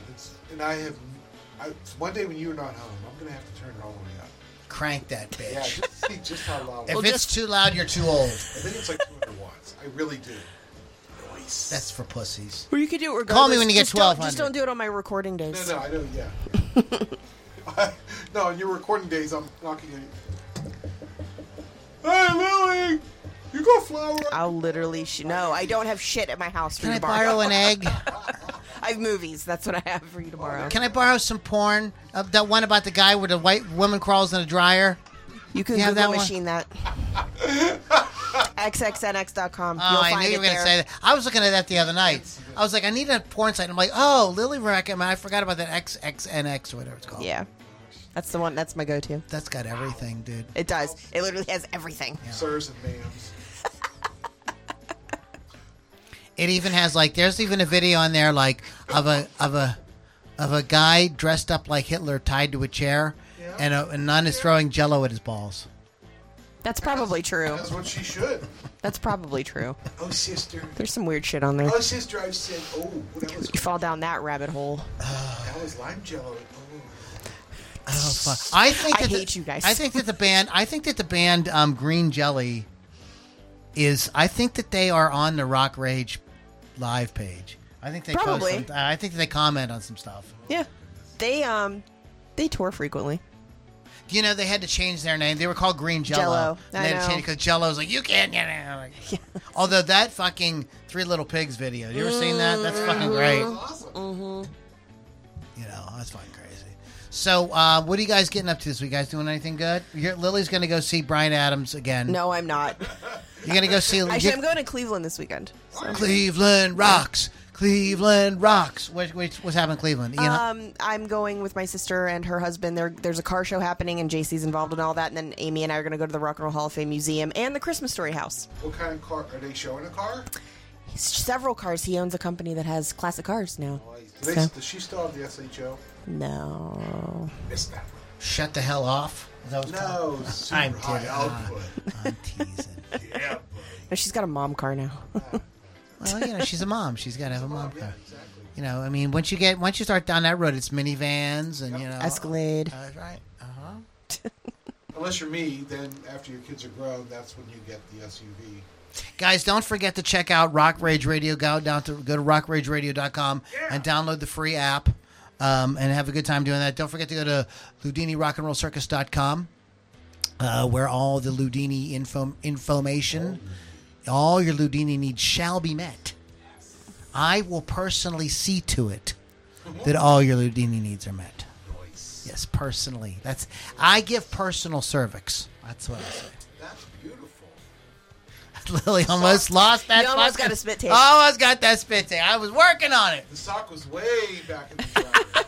One day when you're not home, I'm gonna have to turn it all the way up. Crank that bitch. Yeah, just to see just how loud. If it's too loud, you're too old. I think it's like 200 watts. I really do. Noise. That's for pussies. Or you could do it regardless. Call me when you get Just don't- 1200. Just don't do it on my recording days. No, I know. Yeah. No, on your recording days, I'm knocking at you. Hey, Lily, you got flour? I'll literally... No, I don't have shit at my house for Can you I to borrow. borrow an egg? I have movies. That's what I have for you to borrow. Can I borrow some porn? That one about the guy where the white woman crawls in a dryer? You can You have Google that one? machine that. xxnx.com. Oh, I knew you were going to say that. I was looking at that the other night. I was like, I need a porn site. I'm like, oh, Lily recommended. I forgot about that XXNX or whatever it's called. Yeah. That's the one. That's my go-to. That's got everything, dude. It does. It literally has everything. Sirs and ma'ams. It even has there's even a video on there of a guy dressed up like Hitler tied to a chair, and a nun is throwing Jello at his balls. That's probably true. That's what she should. That's probably true. Oh, sister. There's some weird shit on there. Oh, sister, I've said. Oh, that was. You fall down that rabbit hole. That was lime jello. Oh, fuck. I hate you guys. I think that the band Green Jelly is. I think that they are on the Rock Rage live page. I think they Probably. post I think they comment on some stuff. Yeah. They tour frequently. You know, they had to change their name. They were called Green Jello. Jello. They I had to know. change it because Jello's like, you can't. Although that fucking Three Little Pigs video, you ever seen that? That's fucking great. Mm-hmm. You know, that's fucking crazy. So, what are you guys getting up to this week? You guys doing anything good? Lily's going to go see Bryan Adams again. No, I'm not. You're going to go see... Actually, I'm going to Cleveland this weekend. So. Cleveland rocks. Cleveland rocks. What's happening in Cleveland? You know? I'm going with my sister and her husband. There's a car show happening, and JC's involved in all that. And then Amy and I are going to go to the Rock and Roll Hall of Fame Museum and the Christmas Story House. What kind of car? Are they showing a car? Several cars. He owns a company that has classic cars now. Does she still have the SHO? No. Missed that one. Shut the hell off? Is that what it's called? No, super I'm high kidding. output. I'm teasing. Yeah. No, she's got a mom car now. Well, you know, she's a mom. She's got to have a mom car. You know, I mean, once you start down that road, it's minivans and you know Escalade. Right. Unless you're me, then after your kids are grown, that's when you get the SUV. Guys, don't forget to check out Rock Rage Radio. Go to rockrageradio.com and download the free app and have a good time doing that. Don't forget to go to LudiniRockandRollCircus.com where all the Ludini information, all your Ludini needs shall be met. I will personally see to it that all your Ludini needs are met. Yes, personally. I give personal cervix. That's what I say. That's beautiful. Lily almost lost that. You almost got a spit take. Almost got that spit take. I was working on it. The sock was way back in the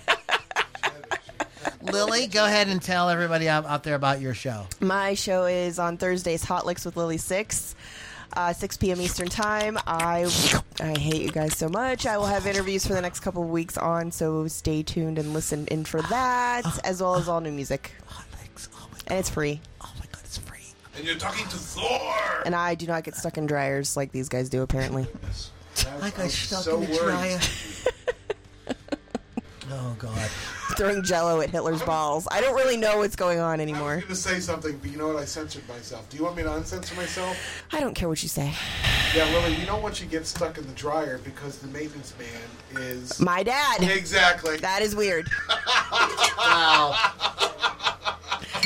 dryer. Lily, go ahead and tell everybody out there about your show. My show is on Thursdays, Hot Licks with Lily 6 p.m. Eastern Time. I hate you guys so much. I will have interviews for the next couple of weeks on, so stay tuned and listen in for that, as well as all new music. Hot Licks. Oh my God. And it's free. Oh my God, it's free. And you're talking to Thor. And I do not get stuck in dryers like these guys do, apparently. I got stuck so in the worried. dryer. Oh God. Throwing Jello at Hitler's balls. I don't really know what's going on I was anymore. going to say something, but you know what? I censored myself. Do you want me to uncensor myself? I don't care what you say. Yeah, Lily, you know once you get stuck in the dryer because the maintenance man is... My dad. Exactly. That is weird. Wow.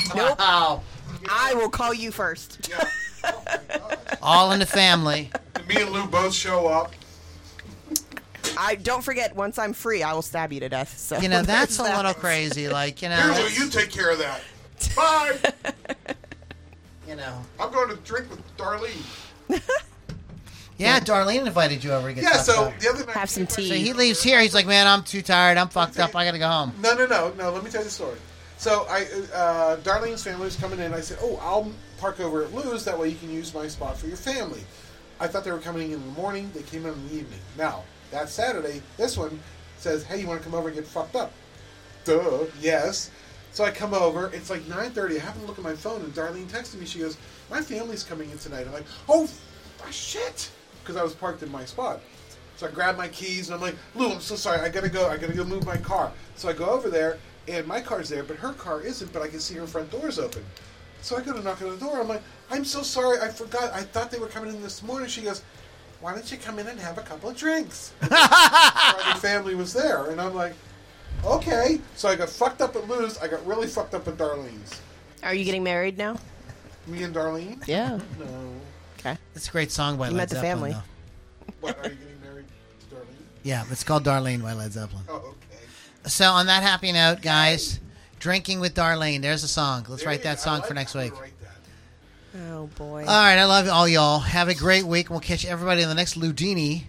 Nope. Wow. I will call you first. Yeah. Oh my God. All in the family. Me and Lou both show up. I don't forget. Once I'm free, I will stab you to death. So You know, that's a there's little that. crazy. Like, you know, Here's that's- what you take care of that. Bye. you know. I'm going to drink with Darlene. Yeah, Darlene invited you over to get Yeah, fucked so up. the other night. Have some tea. So he leaves here. He's like, man, I'm too tired. I'm fucked up. I got to go home. No. Let me tell you the story. So Darlene's family was coming in. I said, "Oh, I'll park over at Lou's. That way you can use my spot for your family." I thought they were coming in the morning. They came in the evening. Now that Saturday, this one says, "Hey, you want to come over and get fucked up?" Duh, yes. So I come over. It's like 9:30. I happen to look at my phone, and Darlene texted me. She goes, "My family's coming in tonight." I'm like, "Oh, shit," because I was parked in my spot. So I grab my keys and I'm like, "Lou, I'm so sorry. I gotta go move my car." So I go over there and my car's there, but her car isn't. But I can see her front door's open. So I go to knock on the door. I'm like, "I'm so sorry. I forgot. I thought they were coming in this morning." She goes, "Why don't you come in and have a couple of drinks?" My family was there, and I'm like, "Okay." So I got fucked up at Lou's. I got really fucked up at Darlene's. Are you getting married now? Me and Darlene? Yeah. No. Okay. It's a great song by You Led met the Zeppelin, family. though. What, are you getting married to Darlene? Yeah, it's called Darlene by Led Zeppelin. Oh, okay. So on that happy note, guys, drinking with Darlene. There's a song. Let's There write you that go. song I for like next how week. to write that. Oh boy. All right, I love all y'all. Have a great week. We'll catch everybody in the next Ludini,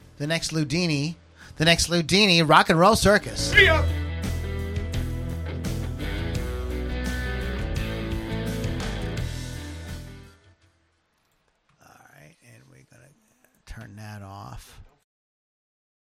Rock and Roll Circus. See ya! All right, and we're gonna turn that off.